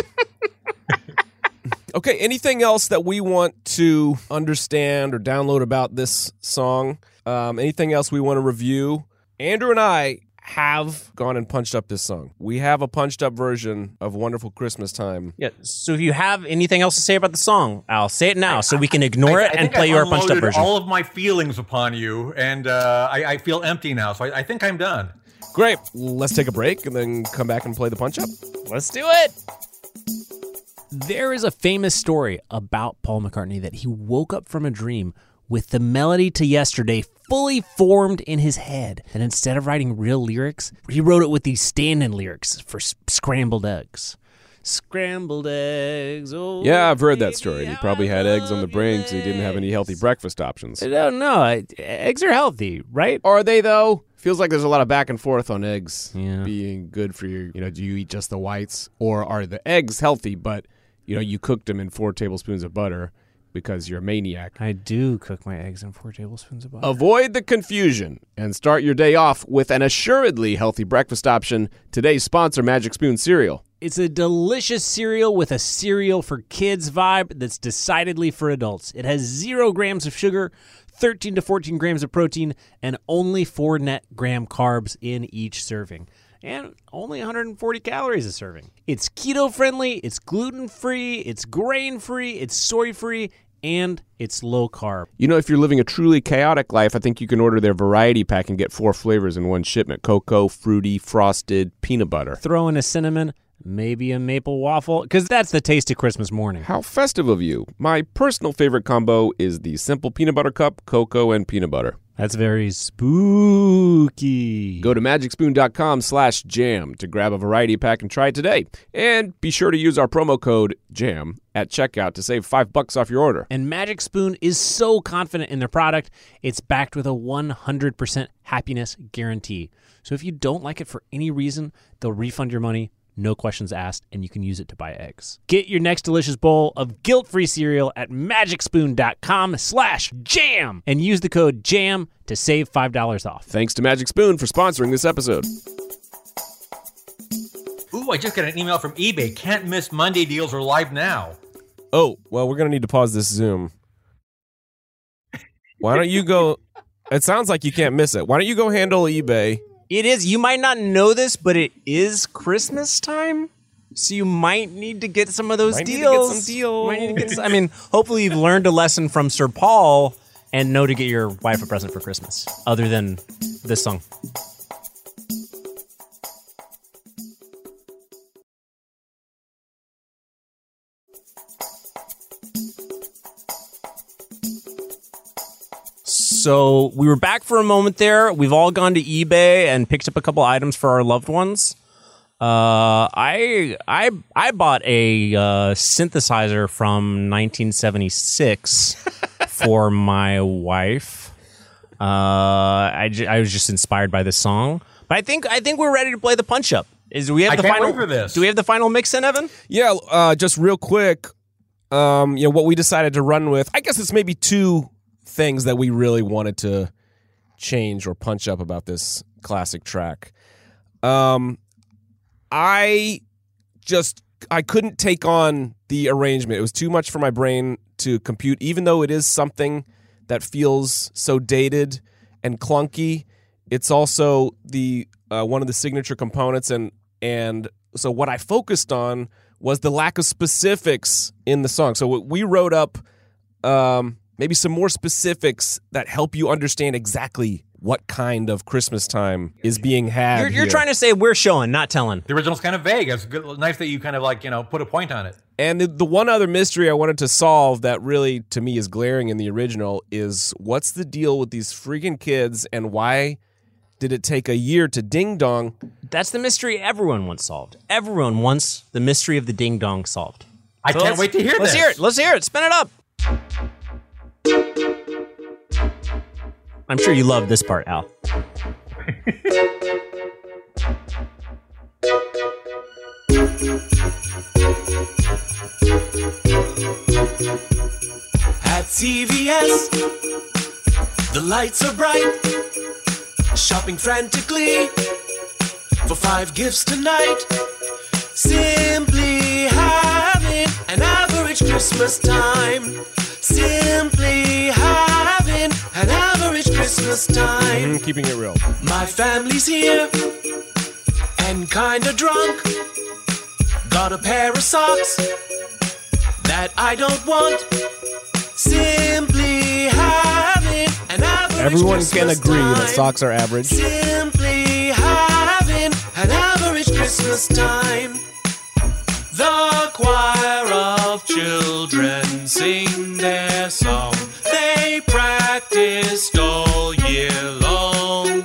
B: Okay, anything else that we want to understand or download about this song? Anything else we want to review? Andrew and I have gone and punched up this song. We have a punched up version of Wonderful Christmas Time.
F: Yeah. So if you have anything else to say about the song, I'll say it now so we can ignore it and play your punched up version.
C: All of my feelings upon you, and I feel empty now. So I think I'm done.
B: Great. Let's take a break and then come back and play the punch up.
F: Let's do it. There is a famous story about Paul McCartney that he woke up from a dream with the melody to Yesterday fully formed in his head. And instead of writing real lyrics, he wrote it with these stand-in lyrics for scrambled eggs. Scrambled eggs. Oh,
B: Yeah, I've heard that
F: baby,
B: story. He
F: how
B: probably
F: I
B: had eggs on the
F: love
B: brain
F: your
B: because he didn't have any healthy
F: legs.
B: breakfast options.
F: I don't know. Eggs are healthy, right?
B: Are they, though? Feels like there's a lot of back and forth on eggs
F: Yeah.
B: being good for your, do you eat just the whites? Or are the eggs healthy, but, you cooked them in 4 tablespoons of butter because you're a maniac?
F: I do cook my eggs in 4 tablespoons of butter.
B: Avoid the confusion and start your day off with an assuredly healthy breakfast option. Today's sponsor, Magic Spoon Cereal.
F: It's a delicious cereal with a cereal for kids vibe that's decidedly for adults. It has 0 grams of sugar, 13 to 14 grams of protein, and only 4 net gram carbs in each serving. And only 140 calories a serving. It's keto-friendly, it's gluten-free, it's grain-free, it's soy-free, and it's low carb.
B: If you're living a truly chaotic life, I think you can order their variety pack and get 4 flavors in one shipment: cocoa, fruity, frosted, peanut butter.
F: Throw in a cinnamon, maybe a maple waffle, because that's the taste of Christmas morning.
B: How festive of you. My personal favorite combo is the simple peanut butter cup, cocoa, and peanut butter.
F: That's very spooky.
B: Go to magicspoon.com/jam to grab a variety pack and try it today. And be sure to use our promo code JAM at checkout to save $5 off your order.
F: And Magic Spoon is so confident in their product, it's backed with a 100% happiness guarantee. So if you don't like it for any reason, they'll refund your money, no questions asked, and you can use it to buy eggs. Get your next delicious bowl of guilt-free cereal at magicspoon.com/jam and use the code JAM to save $5 off.
B: Thanks to Magic Spoon for sponsoring this episode.
C: Ooh, I just got an email from eBay. Can't miss Monday deals are live now.
B: Oh, well, we're going to need to pause this Zoom. Why don't you go... It sounds like you can't miss it. Why don't you go handle eBay?
F: It is. You might not know this, but it is Christmas time. So you might need to get some of those
B: Might need to
F: deals.
B: get some deals.
F: Might need to get some- hopefully you've learned a lesson from Sir Paul and know to get your wife a present for Christmas, other than this song. So we were back for a moment there. We've all gone to eBay and picked up a couple items for our loved ones. I bought a synthesizer from 1976 for my wife. I was just inspired by this song, but I think we're ready to play the punch up. Do we have
C: I
F: the
C: can't
F: final?
C: wait for this.
F: Do we have the final mix in, Evan?
B: Yeah, just real quick. what we decided to run with, I guess it's maybe two things that we really wanted to change or punch up about this classic track. I couldn't take on the arrangement. It was too much for my brain to compute, even though it is something that feels so dated and clunky. It's also the one of the signature components, and so what I focused on was the lack of specifics in the song. So we wrote up maybe some more specifics that help you understand exactly what kind of Christmas time is being had.
F: You're trying to say we're showing, not telling.
C: The original's kind of vague. It's good, nice that you kind of like, put a point on it.
B: And the one other mystery I wanted to solve that really, to me, is glaring in the original is what's the deal with these freaking kids and why did it take a year to ding dong?
F: That's the mystery everyone wants solved. Everyone wants the mystery of the ding dong solved.
C: I can't wait to hear
F: this. Let's hear it. Spin it up. I'm sure you love this part, Al.
A: At CVS, the lights are bright. Shopping frantically for 5 gifts tonight. Simply having an average Christmas time. Simply having an average Christmas time.
B: Keeping it real.
A: My family's here and kinda drunk. Got a pair of socks that I don't want. Simply having an average
B: Everyone
A: Christmas
B: can agree
A: time.
B: that socks are average.
A: Simply having an average Christmas time. The choir of children sing their song. They practiced all year long.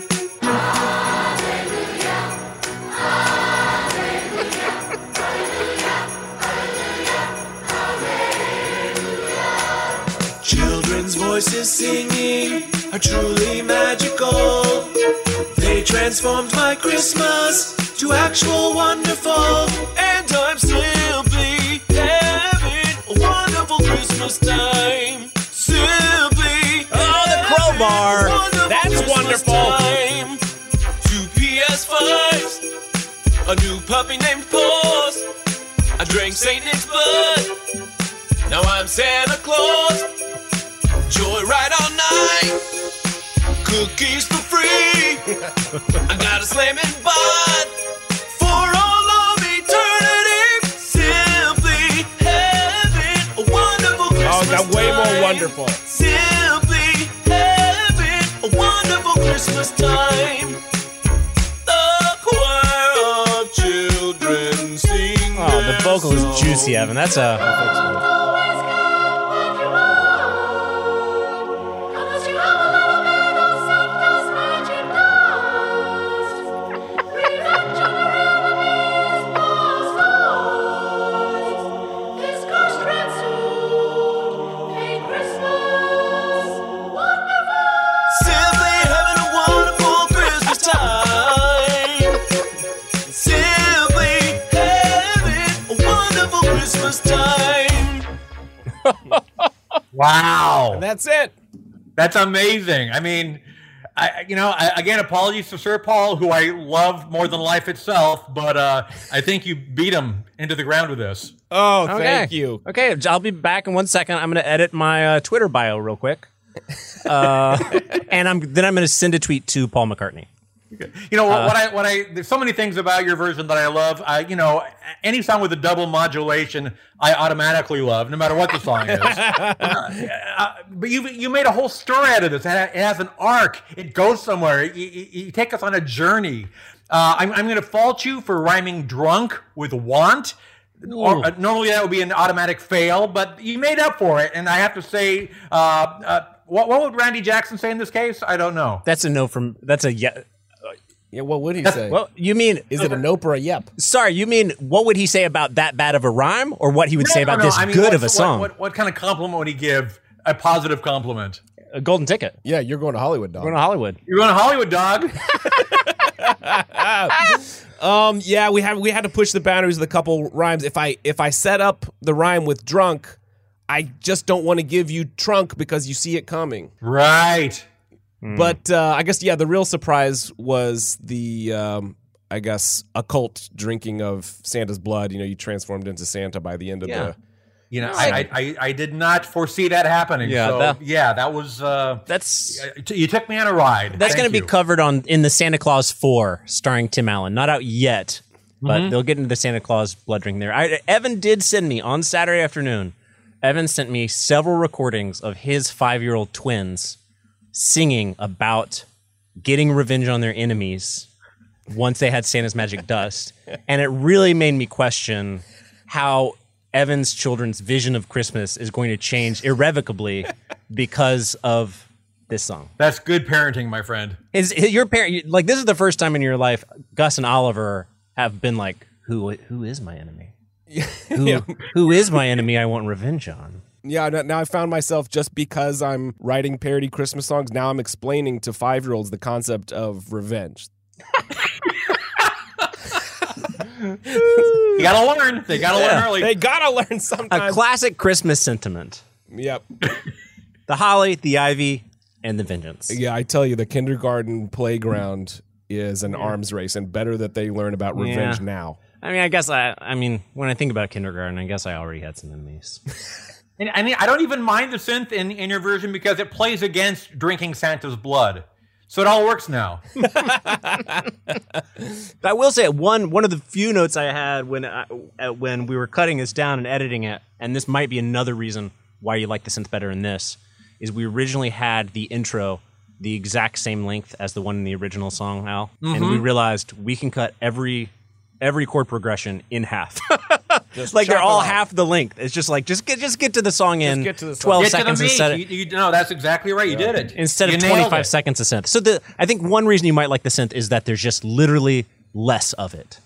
A: Children's voices singing are truly magical. They transformed my Christmas to actual wonderful. And I'm simply having a wonderful Christmas time. Simply
F: the crowbar.
A: That's wonderful. Time. 2 PS5s, a new puppy named Paws. I drank St. Nick's blood. Now I'm Santa Claus. Joy right all night. Cookies for free. I got a slamming butt for all of eternity. Simply having a wonderful Christmas
B: Oh, it got way more
A: time.
B: wonderful.
A: Simply having a wonderful Christmas time. The choir of children sing.
F: Oh, the vocal is juicy, Evan. That's a...
A: Simply having a wonderful Christmas time. Simply having a wonderful Christmas time.
C: Wow.
B: That's it.
C: That's amazing. I mean, again, apologies to Sir Paul, who I love more than life itself, but I think you beat him into the ground with this.
B: Oh,
F: Okay.
B: thank you.
F: Okay, I'll be back in 1 second. I'm going to edit my Twitter bio real quick. And I'm going to send a tweet to Paul McCartney.
C: There's so many things about your version that I love. Any song with a double modulation, I automatically love, no matter what the song is. But you made a whole story out of this. It has an arc. It goes somewhere. You take us on a journey. I'm going to fault you for rhyming drunk with want. Normally that would be an automatic fail, but you made up for it. And I have to say, what would Randy Jackson say in this case? I don't know.
F: That's a no from... That's a yeah.
B: Yeah, what would he say?
F: Well, you mean...
B: Is it a nope or a yep?
F: Sorry, you mean what would he say about that bad of a rhyme, or what he would say about this good of a song?
C: What kind of compliment would he give? A positive compliment.
F: A golden ticket.
B: Yeah, you're going to Hollywood, dog.
F: Going to Hollywood.
C: You're going to Hollywood, dog.
B: Yeah, we had to push the boundaries of the couple rhymes. If I set up the rhyme with drunk, I just don't want to give you trunk because you see it coming.
C: Right.
B: But I guess, yeah, the real surprise was the, I guess, occult drinking of Santa's blood. You transformed into Santa by the end of the...
C: I did not foresee that happening.
F: Yeah,
C: that was...
F: That's
C: you took me on a ride.
F: going to be covered in the Santa Claus 4 starring Tim Allen. Not out yet, but they'll get into the Santa Claus blood drinking there. Evan did send me on Saturday afternoon. Evan sent me several recordings of his 5-year-old twins singing about getting revenge on their enemies once they had Santa's magic dust. And it really made me question how Evan's children's vision of Christmas is going to change irrevocably because of this song.
C: That's good parenting, my friend.
F: Is your parent like this is the first time in your life Gus and Oliver have been like, who is my enemy? Who is my enemy I want revenge on?
B: Yeah, now I found myself, just because I'm writing parody Christmas songs, now I'm explaining to 5-year-olds the concept of revenge.
C: You gotta learn. They gotta learn early.
B: They gotta learn sometimes.
F: A classic Christmas sentiment.
B: Yep.
F: The holly, the ivy, and the vengeance.
B: Yeah, I tell you, the kindergarten playground is an arms race, and better that they learn about revenge now.
F: I mean, I guess when I think about kindergarten, I guess I already had some enemies.
C: And I don't even mind the synth in your version because it plays against drinking Santa's blood. So it all works now.
F: I will say one of the few notes I had when we were cutting this down and editing it, and this might be another reason why you like the synth better in this, is we originally had the intro the exact same length as the one in the original song, Al, and we realized we can cut every chord progression in half. Like they're all half the length. It's just like just get to the song in 12 seconds instead of
C: no, that's exactly right. You did it.
F: Instead of 25 seconds of synth. So I think one reason you might like the synth is that there's just literally less of it.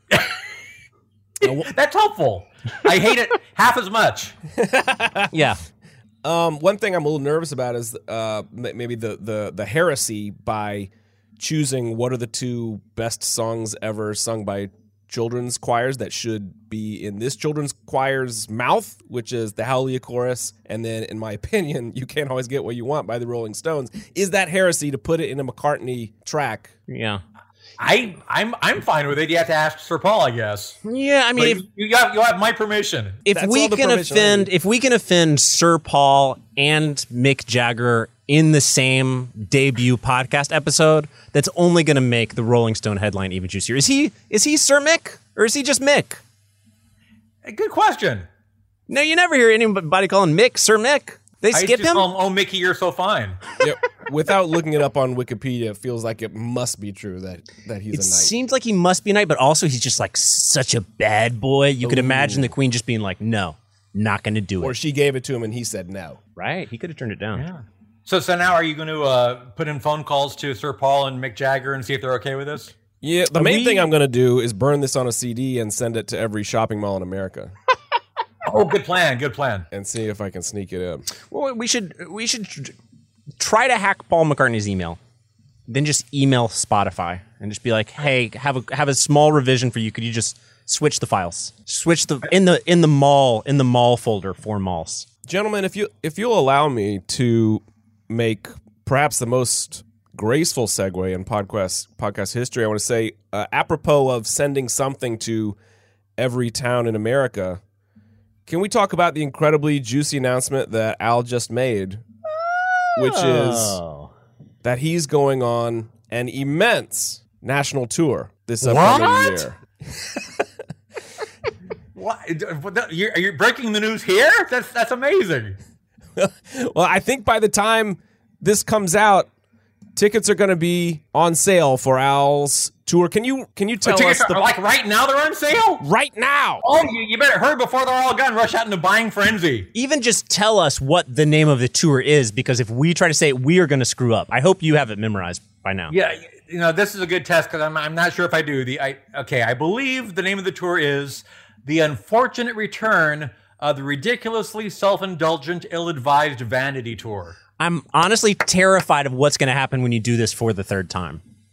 C: That's helpful. I hate it half as much.
F: Yeah.
B: One thing I'm a little nervous about is maybe the heresy by choosing what are the 2 best songs ever sung by children's choirs that should be in this children's choir's mouth, which is the Hallelujah Chorus, and then, in my opinion, You Can't Always Get What You Want by the Rolling Stones. Is that heresy to put it in a McCartney track?
F: Yeah.
C: I'm fine with it. You have to ask Sir Paul, I guess.
F: Yeah, I mean,
C: you have my permission.
F: If we can offend Sir Paul and Mick Jagger in the same debut podcast episode, that's only going to make the Rolling Stone headline even juicier. Is he Sir Mick, or is he just Mick?
C: Good question.
F: No, you never hear anybody calling Mick Sir Mick. They skip him.
C: Oh, Mickey, you're so fine.
B: Yeah, without looking it up on Wikipedia, it feels like it must be true that he's a knight.
F: It seems like he must be a knight, but also he's just like such a bad boy. You could imagine the queen just being like, no, not going to do it.
B: Or she gave it to him and he said no.
F: Right. He could have turned it down.
C: Yeah. So now are you going to put in phone calls to Sir Paul and Mick Jagger and see if they're okay with this?
B: Yeah, the main thing I'm going to do is burn this on a CD and send it to every shopping mall in America.
C: Oh, good plan. Good plan.
B: And see if I can sneak it in.
F: Well, we should try to hack Paul McCartney's email, then just email Spotify and just be like, "Hey, have a small revision for you. Could you just switch the files? Switch in the mall folder for malls."
B: Gentlemen, if you'll allow me to make perhaps the most graceful segue in podcast history, I want to say, apropos of sending something to every town in America, can we talk about the incredibly juicy announcement that Al just made, which is that he's going on an immense national tour this upcoming year.
C: What? Are you breaking the news here? That's amazing.
B: Well, I think by the time this comes out, tickets are going to be on sale for Al's tour. Can you tell us
C: like right now they're on sale?
B: Right now.
C: Oh, you better hurry before they're all gone. Rush out into buying frenzy.
F: Even just tell us what the name of the tour is, because if we try to say it, we are going to screw up. I hope you have it memorized by now.
C: Yeah, this is a good test because I'm not sure if I do. I believe the name of the tour is The Unfortunate Return of the Ridiculously Self-Indulgent, Ill-Advised Vanity Tour.
F: I'm honestly terrified of what's going to happen when you do this for the third time.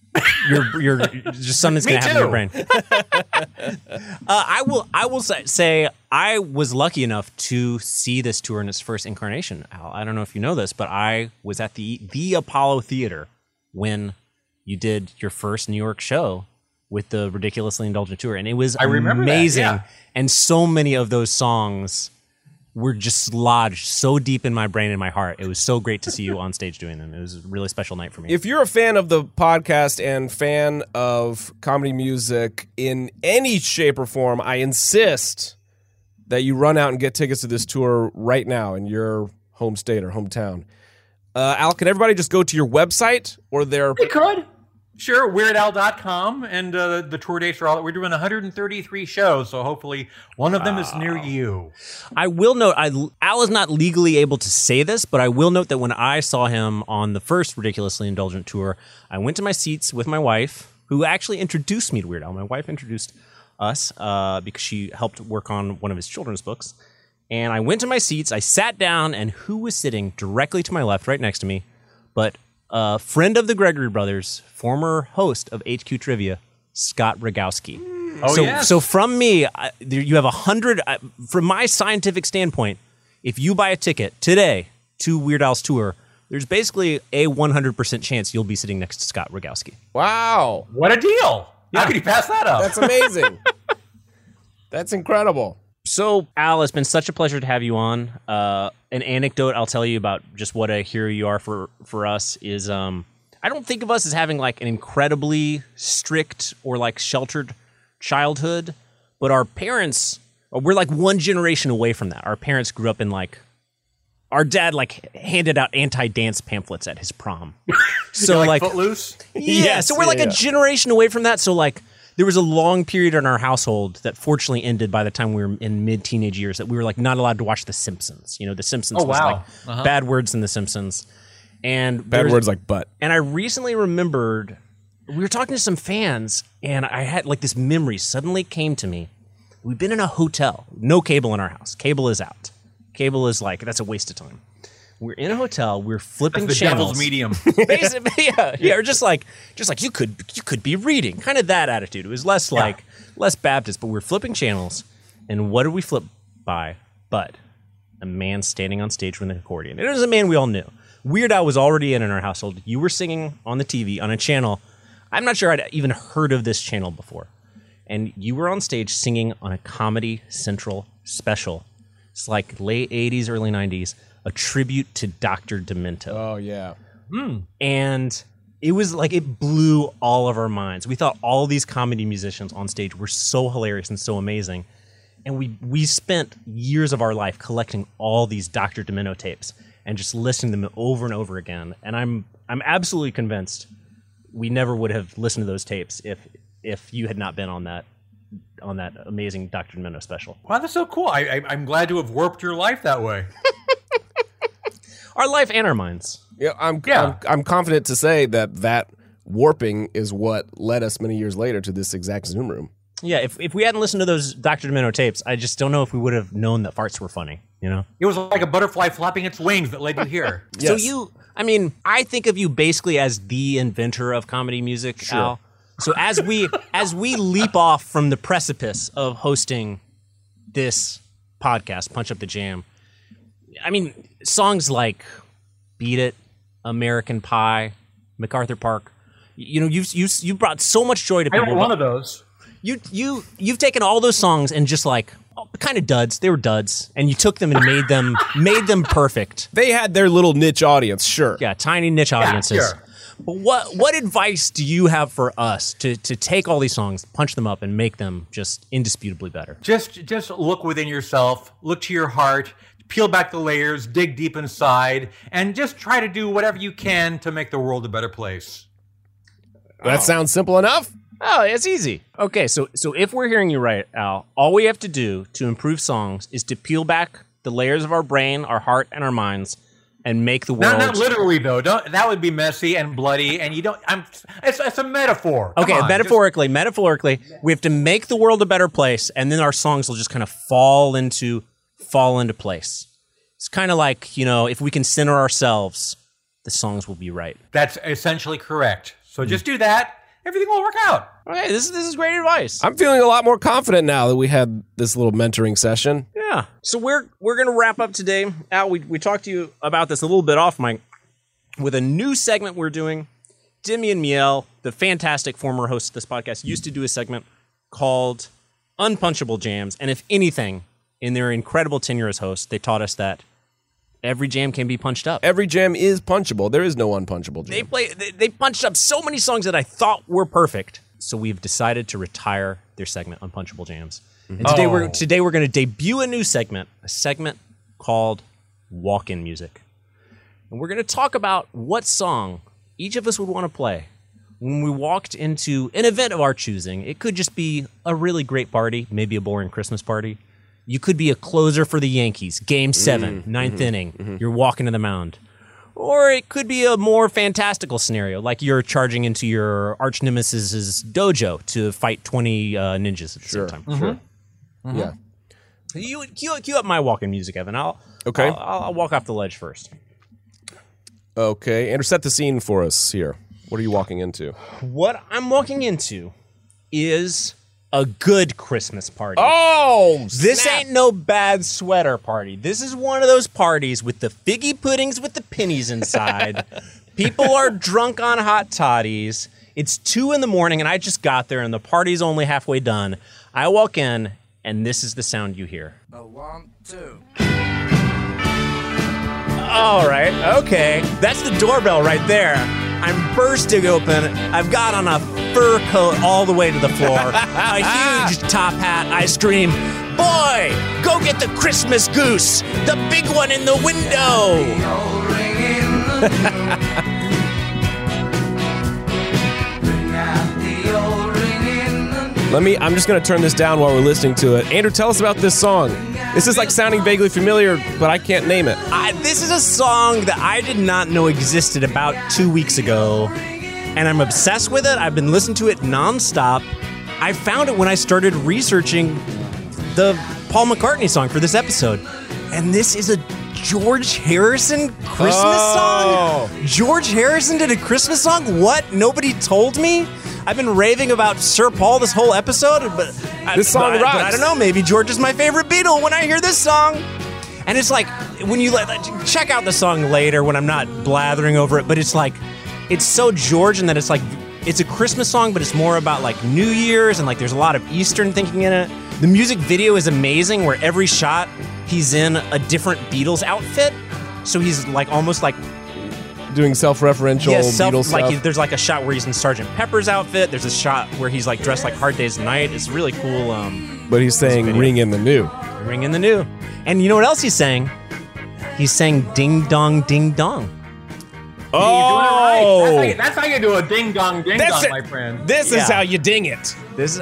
F: You're just something's gonna happen in your brain. I will say I was lucky enough to see this tour in its first incarnation. Al, I don't know if you know this, but I was at the Apollo Theater when you did your first New York show with the Ridiculously Indulgent tour, and it was amazing.
C: That, yeah.
F: And so many of those songs were just lodged so deep in my brain and my heart. It was so great to see you on stage doing them. It was a really special night for me.
B: If you're a fan of the podcast and fan of comedy music in any shape or form, I insist that you run out and get tickets to this tour right now in your home state or hometown. Al, can everybody just go to your website or their...
C: They could. Sure, WeirdAl.com, and the tour dates are all... We're doing 133 shows, so hopefully one of them is near you.
F: I will note, Al is not legally able to say this, but I will note that when I saw him on the first Ridiculously Indulgent tour, I went to my seats with my wife, who actually introduced me to Weird Al. My wife introduced us because she helped work on one of his children's books. And I went to my seats, I sat down, and who was sitting directly to my left, right next to me, but a friend of the Gregory Brothers, former host of HQ Trivia, Scott Rogowski. So from me, you have 100, from my scientific standpoint, if you buy a ticket today to Weird Al's tour, there's basically a 100% chance you'll be sitting next to Scott Rogowski.
B: Wow.
C: What a deal. How could you pass that up?
B: That's amazing. That's incredible.
F: So, Al, it's been such a pleasure to have you on. An anecdote I'll tell you about just what a hero you are for us is I don't think of us as having like an incredibly strict or like sheltered childhood, but our parents, we're like one generation away from that. Our parents grew up in like, our dad like handed out anti-dance pamphlets at his prom. So like
C: Footloose?
F: Yeah, so we're like a generation away from that. So like, there was a long period in our household that fortunately ended by the time we were in mid-teenage years that we were like not allowed to watch The Simpsons. You know, The Simpsons was like bad words in The Simpsons. And
B: Bad words like butt.
F: And I recently remembered, we were talking to some fans and I had like this memory suddenly came to me. We've been in a hotel, no cable in our house. Cable is out. Cable is like, that's a waste of time. We're in a hotel. We're flipping
C: the
F: channels.
C: Devil's medium.
F: Basically, yeah. Or just like you could be reading. Kind of that attitude. It was less Baptist, but we're flipping channels. And what did we flip by? But a man standing on stage with an accordion. It was a man we all knew. Weird Al was already in our household. You were singing on the TV on a channel. I'm not sure I'd even heard of this channel before. And you were on stage singing on a Comedy Central special. It's like late 80s, early 90s. A tribute to Dr. Demento.
B: Oh, yeah.
F: And it was like, it blew all of our minds. We thought all these comedy musicians on stage were so hilarious and so amazing. And we spent years of our life collecting all these Dr. Demento tapes and just listening to them over and over again. And I'm absolutely convinced we never would have listened to those tapes if you had not been on that amazing Dr. Demento special.
C: Wow, that's so cool. I'm glad to have warped your life that way.
F: Our life and our minds.
B: Yeah, I'm confident to say that warping is what led us many years later to this exact Zoom room.
F: Yeah, if we hadn't listened to those Dr. Demento tapes, I just don't know if we would have known that farts were funny, you know?
C: It was like a butterfly flapping its wings that led you here.
B: Yes.
F: So I think of you basically as the inventor of comedy music,
B: Sure.
F: Al. So as we leap off from the precipice of hosting this podcast, Punch Up the Jam, I mean, songs like Beat It, American Pie, MacArthur Park, you know, you brought so much joy to
C: I
F: people.
C: wrote one of those.
F: You've taken all those songs and just like kind of duds. They were duds, and you took them and made them perfect.
B: They had their little niche audience, sure.
F: Yeah, tiny niche audiences.
C: Sure.
F: But what advice do you have for us to take all these songs, punch them up, and make them just indisputably better?
C: Just look within yourself, look to your heart, peel back the layers, dig deep inside, and just try to do whatever you can to make the world a better place.
B: That sounds simple enough.
F: Oh, it's easy. Okay, so if we're hearing you right, Al, all we have to do to improve songs is to peel back the layers of our brain, our heart, and our minds, and make the world.
C: Not literally though. That would be messy and bloody, and you don't. It's a metaphor. Come
F: Okay,
C: on,
F: metaphorically, we have to make the world a better place, and then our songs will just kind of fall into place. It's kind of like, you know, if we can center ourselves, the songs will be right.
C: That's essentially correct. So just do that, everything will work out.
F: Okay, this is great advice.
B: I'm feeling a lot more confident now that we had this little mentoring session.
F: Yeah. So we're gonna wrap up today. Al, we talked to you about this a little bit off mic with a new segment we're doing. Demian Miel, the fantastic former host of this podcast, used to do a segment called Unpunchable Jams. And if anything, in their incredible tenure as host, they taught us that every jam can be punched up.
B: Every jam is punchable. There is no unpunchable jam.
F: They punched up so many songs that I thought were perfect. So we've decided to retire their segment, Unpunchable Jams. And today we're going to debut a new segment, a segment called Walk-In Music. And we're going to talk about what song each of us would want to play when we walked into an event of our choosing. It could just be a really great party, maybe a boring Christmas party. You could be a closer for the Yankees, Game 7, ninth inning. You're walking to the mound. Or it could be a more fantastical scenario, like you're charging into your arch nemesis's dojo to fight 20 ninjas at the same time.
B: Sure. Yeah.
F: You cue up my walk-in music, Evan. I'll walk off the ledge first.
B: Okay. Andrew, set the scene for us here. What are you walking into?
F: What I'm walking into is a good Christmas party.
B: Oh,
F: This ain't no bad sweater party. This is one of those parties with the figgy puddings with the pennies inside. People are drunk on hot toddies. It's 2 a.m, and I just got there, and the party's only halfway done. I walk in, and this is the sound you hear.
G: 1, 2.
F: All right, okay. That's the doorbell right there. I'm bursting open. I've got on a fur coat all the way to the floor. A huge top hat. I scream, "Boy, go get the Christmas goose! The big one in the window!"
B: I'm just going to turn this down while we're listening to it. Andrew, tell us about this song. This is like sounding vaguely familiar, but I can't name it.
F: This is a song that I did not know existed about 2 weeks ago, and I'm obsessed with it. I've been listening to it nonstop. I found it when I started researching the Paul McCartney song for this episode, and this is a George Harrison Christmas song? George Harrison did a Christmas song? What? Nobody told me? I've been raving about Sir Paul this whole episode, but
B: this song rocks.
F: But I don't know, maybe George is my favorite Beatle when I hear this song. And it's like, when you check out the song later when I'm not blathering over it, but it's like, it's so George in that it's like, it's a Christmas song, but it's more about like New Year's and like there's a lot of Eastern thinking in it. The music video is amazing where every shot he's in a different Beatles outfit. So he's like almost like
B: doing self-referential Beatles stuff.
F: Like there's like a shot where he's in Sgt. Pepper's outfit. There's a shot where he's like dressed like Hard Day's Night. It's really cool.
B: But he's saying "Ring in the New."
F: Ring in the New. And you know what else he's saying? He's saying "Ding Dong, Ding Dong."
C: Oh, that's how you do a ding dong, my friend.
B: This is how you ding it.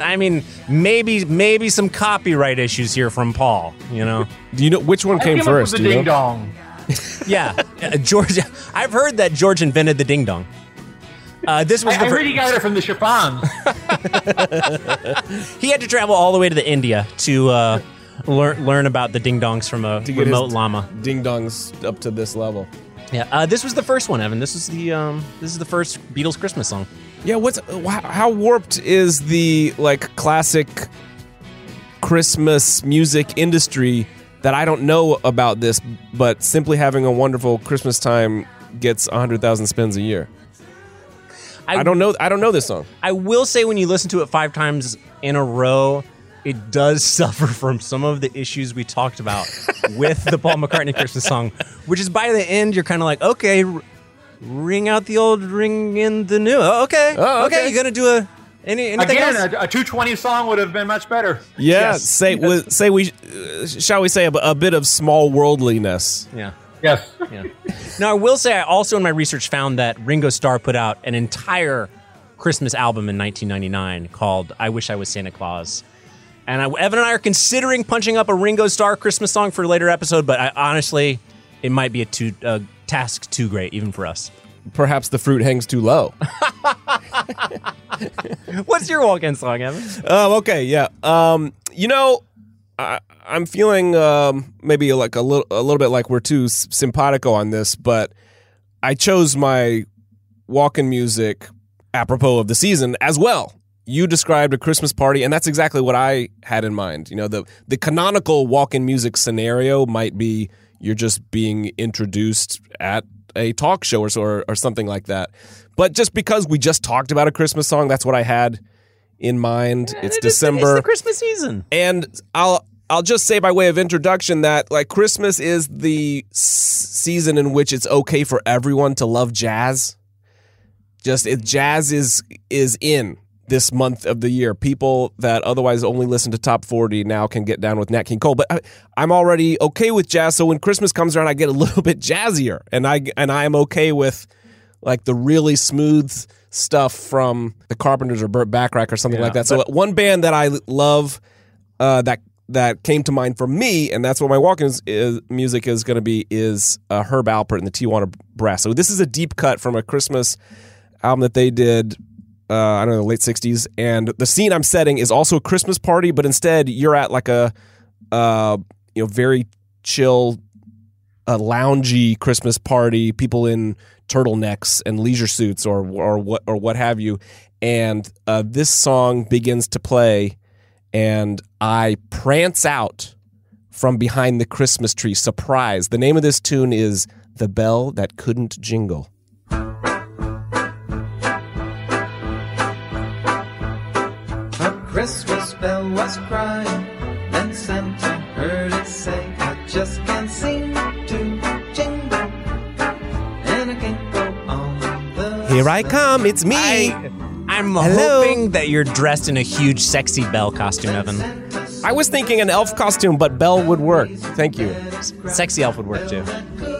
F: Maybe some copyright issues here from Paul. You know.
B: Do you know which one came first?
C: The ding dong.
F: Yeah, George. I've heard that George invented the ding dong. This was
C: I heard he got it from the chiffons.
F: He had to travel all the way to India to learn about the ding dongs from a remote llama.
B: Ding dongs up to this level.
F: Yeah, this was the first one, Evan. This is the first Beatles Christmas song.
B: Yeah, how warped is the like classic Christmas music industry that I don't know about this, but simply having a wonderful Christmas time gets 100,000 spins a year. I don't know this song.
F: I will say when you listen to it 5 times in a row, it does suffer from some of the issues we talked about with the Paul McCartney Christmas song, which is by the end, you're kind of like, okay, ring out the old, ring in the new. Okay. You're going to do anything
C: again,
F: else?
C: a 220 song would have been much better.
B: Yeah,
F: Yes.
B: shall we say a bit of small worldliness.
F: Yeah.
C: Yes.
F: Yeah. Now, I will say I also in my research found that Ringo Starr put out an entire Christmas album in 1999 called I Wish I Was Santa Claus. And Evan and I are considering punching up a Ringo Starr Christmas song for a later episode, but honestly, it might be a task too great, even for us.
B: Perhaps the fruit hangs too low.
F: What's your walk-in song, Evan?
B: Okay, yeah. I'm feeling maybe like a little bit like we're too simpatico on this, but I chose my walk-in music apropos of the season as well. You described a Christmas party, and that's exactly what I had in mind. You know, the canonical walk-in music scenario might be you're just being introduced at a talk show or something like that. But just because we just talked about a Christmas song, that's what I had in mind. It's December.
F: It's the Christmas season.
B: And I'll just say by way of introduction that like Christmas is the season in which it's okay for everyone to love jazz. Jazz is in this month of the year. People that otherwise only listen to top 40 now can get down with Nat King Cole. But I'm already okay with jazz, so when Christmas comes around, I get a little bit jazzier, and I'm okay with like the really smooth stuff from the Carpenters or Burt Bacharach or something like that. So one band that I love that came to mind for me, and that's what my walk-in music is going to be, is Herb Alpert and the Tijuana Brass. So this is a deep cut from a Christmas album that they did. I don't know, the late 60s, and the scene I'm setting is also a Christmas party, but instead you're at like a very chill, loungy Christmas party, people in turtlenecks and leisure suits or what have you, and this song begins to play, and I prance out from behind the Christmas tree, surprise. The name of this tune is The Bell That Couldn't Jingle.
G: Christmas bell was crying, then Santa heard it say, I just can't seem to jingle, and I can't go on the
B: Here I come, it's me.
F: I'm
B: Hello.
F: hoping that you're dressed in a huge sexy Belle costume, Evan.
B: I was thinking an elf costume, but Belle would work. Thank you.
F: Sexy elf would work too.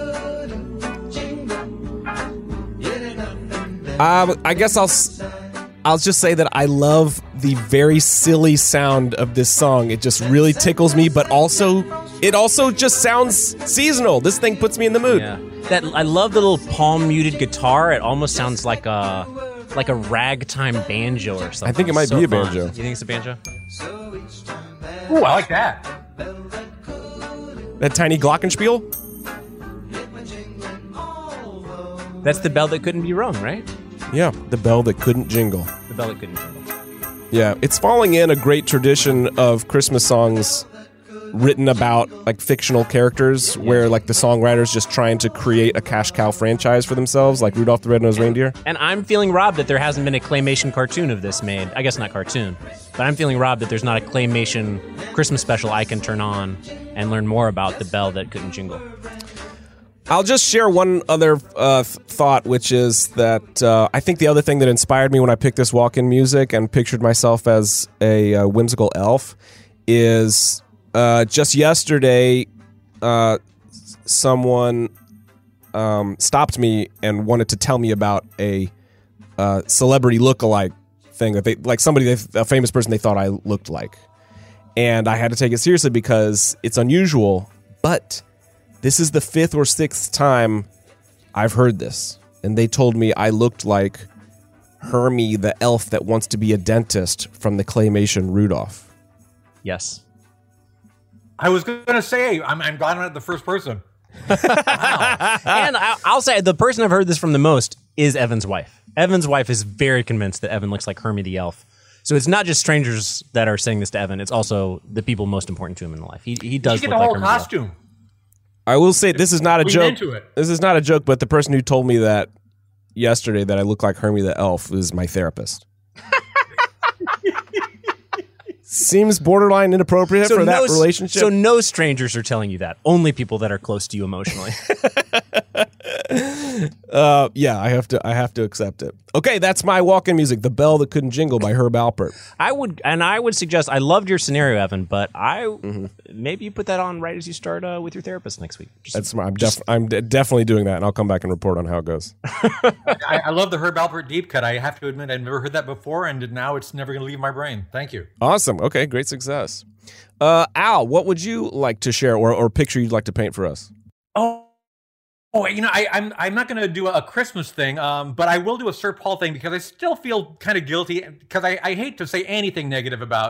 B: I guess I'll just say that I love the very silly sound of this song. It just really tickles me, but it also just sounds seasonal. This thing puts me in the mood.
F: Yeah. I love the little palm muted guitar. It almost sounds like a ragtime banjo or something.
B: I think it might be a banjo.
F: You think it's a banjo?
C: Ooh, I like that.
B: That tiny glockenspiel?
F: That's the bell that couldn't be rung, right?
B: Yeah, the bell that couldn't jingle.
F: The bell that couldn't jingle.
B: Yeah, it's falling in a great tradition of Christmas songs written about like fictional characters where like the songwriter's just trying to create a cash cow franchise for themselves, like Rudolph the Red-Nosed Reindeer.
F: And I'm feeling robbed that there hasn't been a claymation cartoon of this made. I guess not cartoon, but I'm feeling robbed that there's not a claymation Christmas special I can turn on and learn more about the bell that couldn't jingle.
B: I'll just share one other thought, which is that I think the other thing that inspired me when I picked this walk-in music and pictured myself as a whimsical elf is just yesterday someone stopped me and wanted to tell me about a celebrity look-alike thing that a famous person they thought I looked like. And I had to take it seriously because it's unusual, but this is the 5th or 6th time I've heard this. And they told me I looked like Hermie the elf that wants to be a dentist from the claymation Rudolph.
F: Yes.
C: I was going to say, I'm glad I'm not the first person.
F: And I'll say the person I've heard this from the most is Evan's wife. Evan's wife is very convinced that Evan looks like Hermie the elf. So it's not just strangers that are saying this to Evan. It's also the people most important to him in life. He does
C: You
F: look
C: get the
F: like
C: whole
F: Hermie the elf.
C: costume.
B: I will say this is not a
C: Lean
B: joke.
C: into it.
B: This is not a joke, but the person who told me that yesterday that I look like Hermie the elf is my therapist. Seems borderline inappropriate for that relationship.
F: So no strangers are telling you that. Only people that are close to you emotionally.
B: Yeah, I have to accept it. Okay, that's my walk-in music, The Bell That Couldn't Jingle by Herb Alpert.
F: I would suggest, I loved your scenario, Evan, but maybe you put that on right as you start with your therapist next week.
B: That's smart. I'm definitely doing that, and I'll come back and report on how it goes.
C: I love the Herb Alpert deep cut. I have to admit, I've never heard that before, and now it's never going to leave my brain. Thank you.
B: Awesome. Okay, great success. Al, what would you like to share or picture you'd like to paint for us?
C: Oh, you know, I'm not going to do a Christmas thing, but I will do a Sir Paul thing because I still feel kind of guilty because I hate to say anything negative about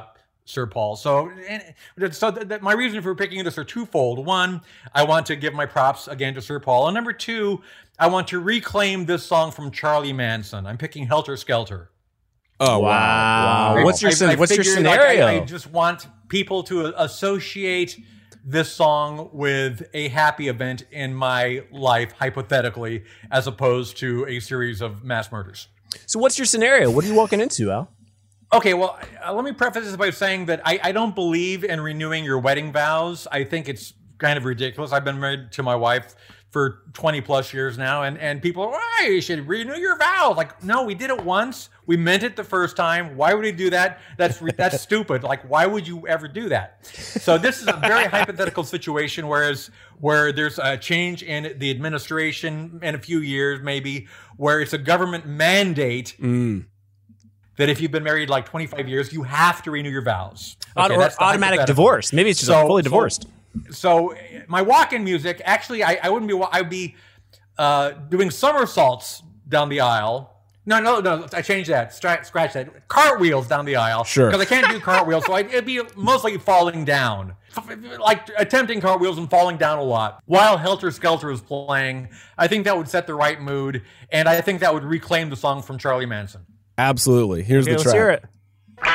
C: Sir Paul. So my reason for picking this are twofold. One, I want to give my props again to Sir Paul. And number two, I want to reclaim this song from Charlie Manson. I'm picking Helter Skelter.
B: Oh, wow.
F: What's your
C: figured,
F: scenario?
C: I just want people to associate this song with a happy event in my life, hypothetically, as opposed to a series of mass murders.
F: So what's your scenario? What are you walking into, Al?
C: Okay, well, let me preface this by saying that I don't believe in renewing your wedding vows. I think it's kind of ridiculous. I've been married to my wife for 20 plus years now, and people are, why you should renew your vows. Like, no, we did it once. We meant it the first time. Why would we do that? That's stupid. Like, why would you ever do that? So this is a very hypothetical situation, where there's a change in the administration in a few years, maybe, where it's a government mandate that if you've been married like 25 years, you have to renew your vows. Okay,
F: Or automatic divorce. Maybe it's just fully divorced.
C: So my walk-in music, actually, I'd be doing somersaults down the aisle. No, I changed that. Scratch that. Cartwheels down the aisle.
B: Sure.
C: Because I can't do cartwheels, so it'd be mostly falling down. Like attempting cartwheels and falling down a lot. While Helter Skelter is playing, I think that would set the right mood, and I think that would reclaim the song from Charlie Manson.
B: Absolutely. Here's the track.
F: Let's hear it.
H: When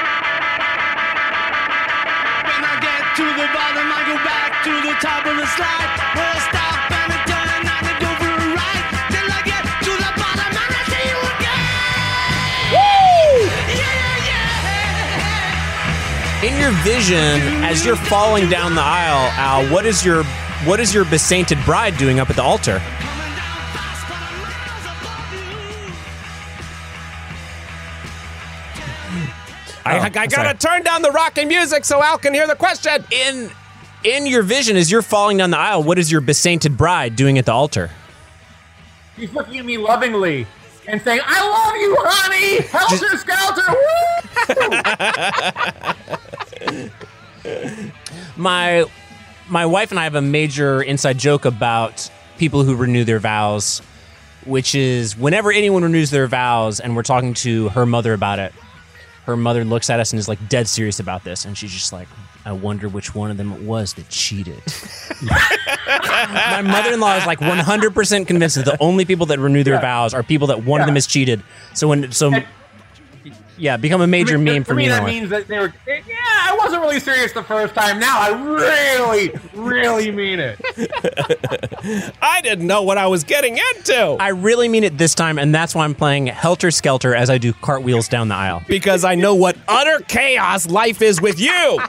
H: I get to the bottom, I go back to the top of the slide. We'll stop and a turn and a go for a ride. Till I get to the bottom and I see you again. Woo! Yeah.
F: In your vision, as you're falling down the aisle, Al, what is your besainted bride doing up at the altar?
H: Coming down fast, but I'm miles above you.
B: I gotta turn down the rockin' music so Al can hear the question.
F: In your vision, as you're falling down the aisle, what is your besainted bride doing at the altar?
C: He's looking at me lovingly and saying, I love you, honey! Helter Skelter! Woo!
F: My wife and I have a major inside joke about people who renew their vows, which is whenever anyone renews their vows and we're talking to her mother about it, her mother looks at us and is like dead serious about this, and she's just like, I wonder which one of them it was that cheated. My mother-in-law is like 100% convinced that the only people that renew their vows are people that one of them has cheated. Become a major meme for me.
C: That means that they were, I wasn't really serious the first time. Now I really, really mean it.
B: I didn't know what I was getting into.
F: I really mean it this time, and that's why I'm playing Helter Skelter as I do cartwheels down the aisle.
B: Because I know what utter chaos life is with you.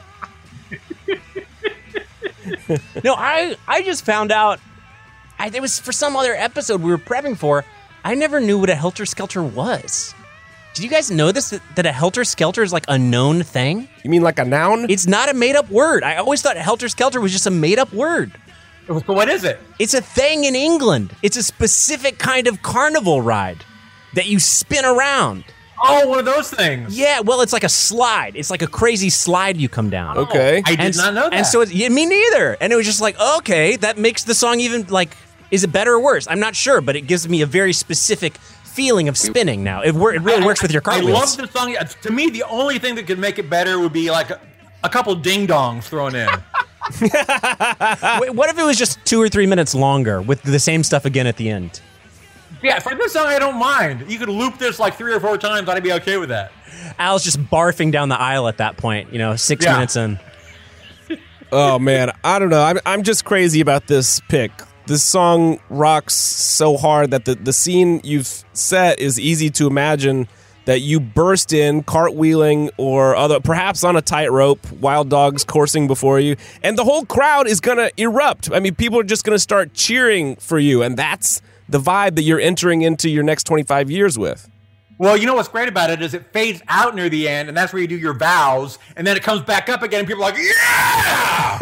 F: No, I just found out, it was for some other episode we were prepping for, I never knew what a Helter Skelter was. Did you guys know this, that a Helter Skelter is like a known thing?
B: You mean like a noun?
F: It's not a made-up word. I always thought Helter Skelter was just a made-up word.
C: So what is it?
F: It's a thing in England. It's a specific kind of carnival ride that you spin around.
C: Oh, one of those things.
F: Yeah, well, it's like a slide. It's like a crazy slide you come down.
B: Okay.
C: I did not know that.
F: And so, me neither. And it was just like, okay, that makes the song even, like, is it better or worse? I'm not sure, but it gives me a very specific feeling of spinning now. It really works with your cartwheels.
C: I love the song. To me, the only thing that could make it better would be like a couple ding-dongs thrown in.
F: Wait, what if it was just 2 or 3 minutes longer with the same stuff again at the end?
C: Yeah, for this song, I don't mind. You could loop this like 3 or 4 times. I'd be okay with that.
F: Al's just barfing down the aisle at that point, 6 minutes in.
B: Oh, man. I don't know. I'm just crazy about this pick. This song rocks so hard that the scene you've set is easy to imagine, that you burst in cartwheeling or perhaps on a tightrope, wild dogs coursing before you, and the whole crowd is going to erupt. I mean, people are just going to start cheering for you, and that's the vibe that you're entering into your next 25 years with.
C: Well, you know what's great about it is it fades out near the end, and that's where you do your vows, and then it comes back up again, and people are like, yeah!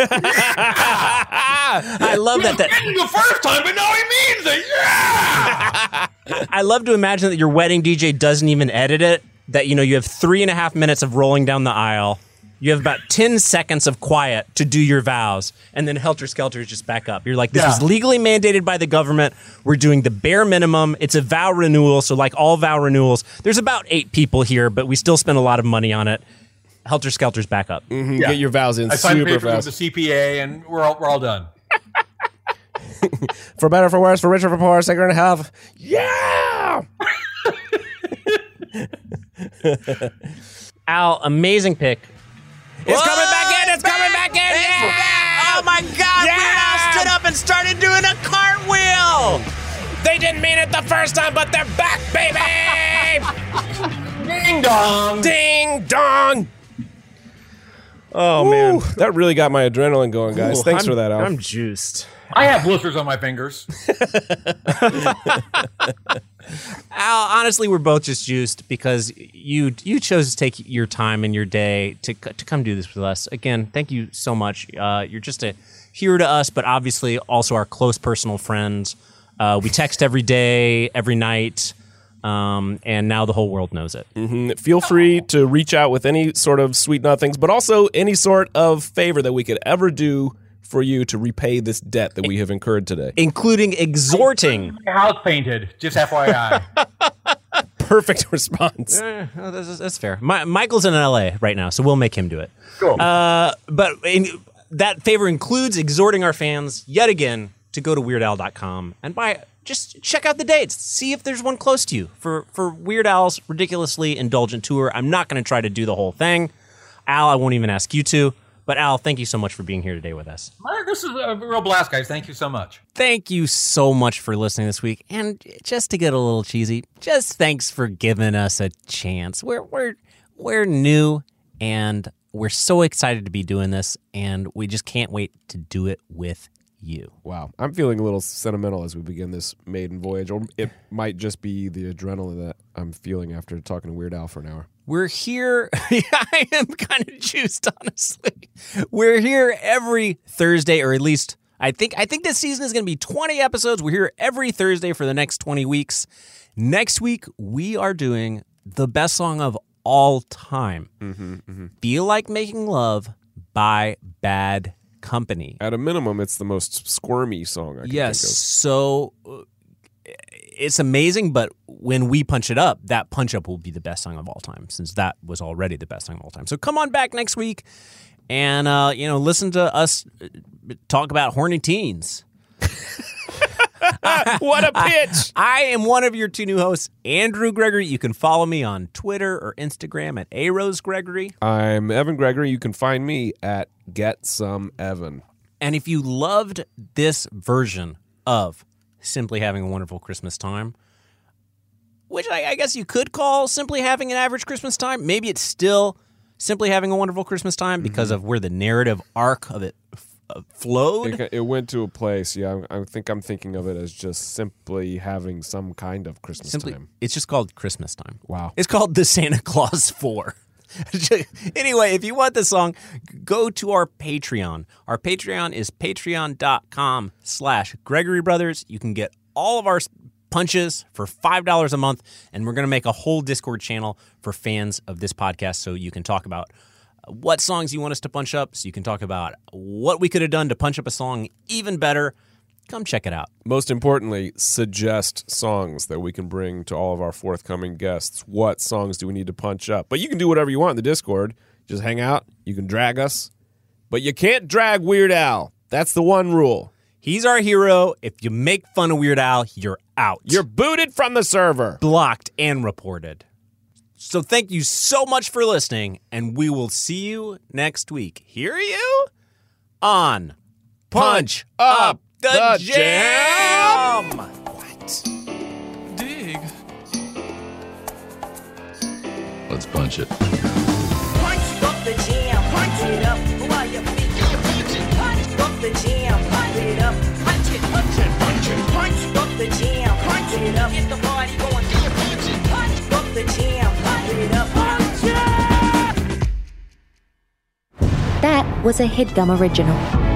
F: I love that.
C: Didn't the first time, but now he means it, yeah!
F: I love to imagine that your wedding DJ doesn't even edit it, that, you have 3.5 minutes of rolling down the aisle. You have about 10 seconds of quiet to do your vows, and then Helter Skelter is just back up. You're like, this was legally mandated by the government. We're doing the bare minimum. It's a vow renewal, so like all vow renewals, there's about 8 people here, but we still spend a lot of money on it. Helter Skelter's back up.
B: Get your vows in
C: I signed
B: super
C: papers
B: fast.
C: with the CPA, and we're all done.
B: For better, for worse, for richer, for poorer, sicker and health. Yeah!
F: Al, amazing pick.
B: It's coming back in! It's coming back in! Yeah!
F: Oh my God!
B: Yeah!
F: Weird Al stood up and started doing a cartwheel.
B: They didn't mean it the first time, but they're back, baby!
C: Ding dong!
B: Ding dong! Oh, man. That really got my adrenaline going, guys. Thanks for that, Al.
F: I'm juiced.
C: I have blisters on my fingers.
F: Al, honestly, we're both just juiced because you chose to take your time and your day to come do this with us. Again, thank you so much. You're just a hero to us, but obviously also our close personal friends. We text every day, every night, and now the whole world knows it.
B: Feel free to reach out with any sort of sweet nothings, but also any sort of favor that we could ever do for you to repay this debt that we have incurred today.
F: Including exhorting.
C: My house painted, just FYI.
B: Perfect response.
F: That's fair. Michael's in LA right now, so we'll make him do it.
C: Cool.
F: But that favor includes exhorting our fans yet again to go to WeirdAl.com and just check out the dates. See if there's one close to you for Weird Al's ridiculously indulgent tour. I'm not going to try to do the whole thing. Al, I won't even ask you to. But Al, thank you so much for being here today with us.
C: This is a real blast, guys. Thank you so much.
F: Thank you so much for listening this week. And just to get a little cheesy, just thanks for giving us a chance. We're new and we're so excited to be doing this, and we just can't wait to do it with you.
B: Wow. I'm feeling a little sentimental as we begin this maiden voyage, or it might just be the adrenaline that I'm feeling after talking to Weird Al for an hour.
F: We're here. I am kind of juiced, honestly. We're here every Thursday, or at least I think this season is going to be 20 episodes. We're here every Thursday for the next 20 weeks. Next week, we are doing the best song of all time. Feel Like Making Love by Bad Company.
B: At a minimum, it's the most squirmy song I can think of.
F: So it's amazing, but when we punch it up, that punch up will be the best song of all time, since that was already the best song of all time. So come on back next week and listen to us talk about horny teens.
B: What a pitch!
F: I am one of your two new hosts, Andrew Gregory. You can follow me on Twitter or Instagram at ARoseGregory.
B: I'm Evan Gregory. You can find me at GetSomeEvan.
F: And if you loved this version of Simply Having a Wonderful Christmas Time, which I guess you could call Simply Having an Average Christmas Time, maybe it's still Simply Having a Wonderful Christmas Time because of where the narrative arc of it flowed.
B: It went to a place, I think I'm thinking of it as just simply having some kind of Christmas time.
F: It's just called Christmas Time.
B: Wow.
F: It's called the Santa Claus 4. Anyway, if you want this song, go to our Patreon. Our Patreon is patreon.com/Gregory Brothers. You can get all of our punches for $5 a month, and we're going to make a whole Discord channel for fans of this podcast so you can talk about what songs you want us to punch up, so you can talk about what we could have done to punch up a song even better. Come check it out.
B: Most importantly, suggest songs that we can bring to all of our forthcoming guests. What songs do we need to punch up? But you can do whatever you want in the Discord. Just hang out. You can drag us. But you can't drag Weird Al. That's the one rule.
F: He's our hero. If you make fun of Weird Al, you're out.
B: You're booted from the server.
F: Blocked and reported. So thank you so much for listening, and we will see you next week. Hear you on Punch Up the Jam.
B: What?
A: Dig.
D: Let's punch it.
E: Punch up the jam, punch it up while your feet. Punch up the jam, punch it up, punch it, punch it, punch it. Punch up the jam, punch it up, get the party going. Punch up the jam, punch it up, punch it.
I: That was a HeadGum original.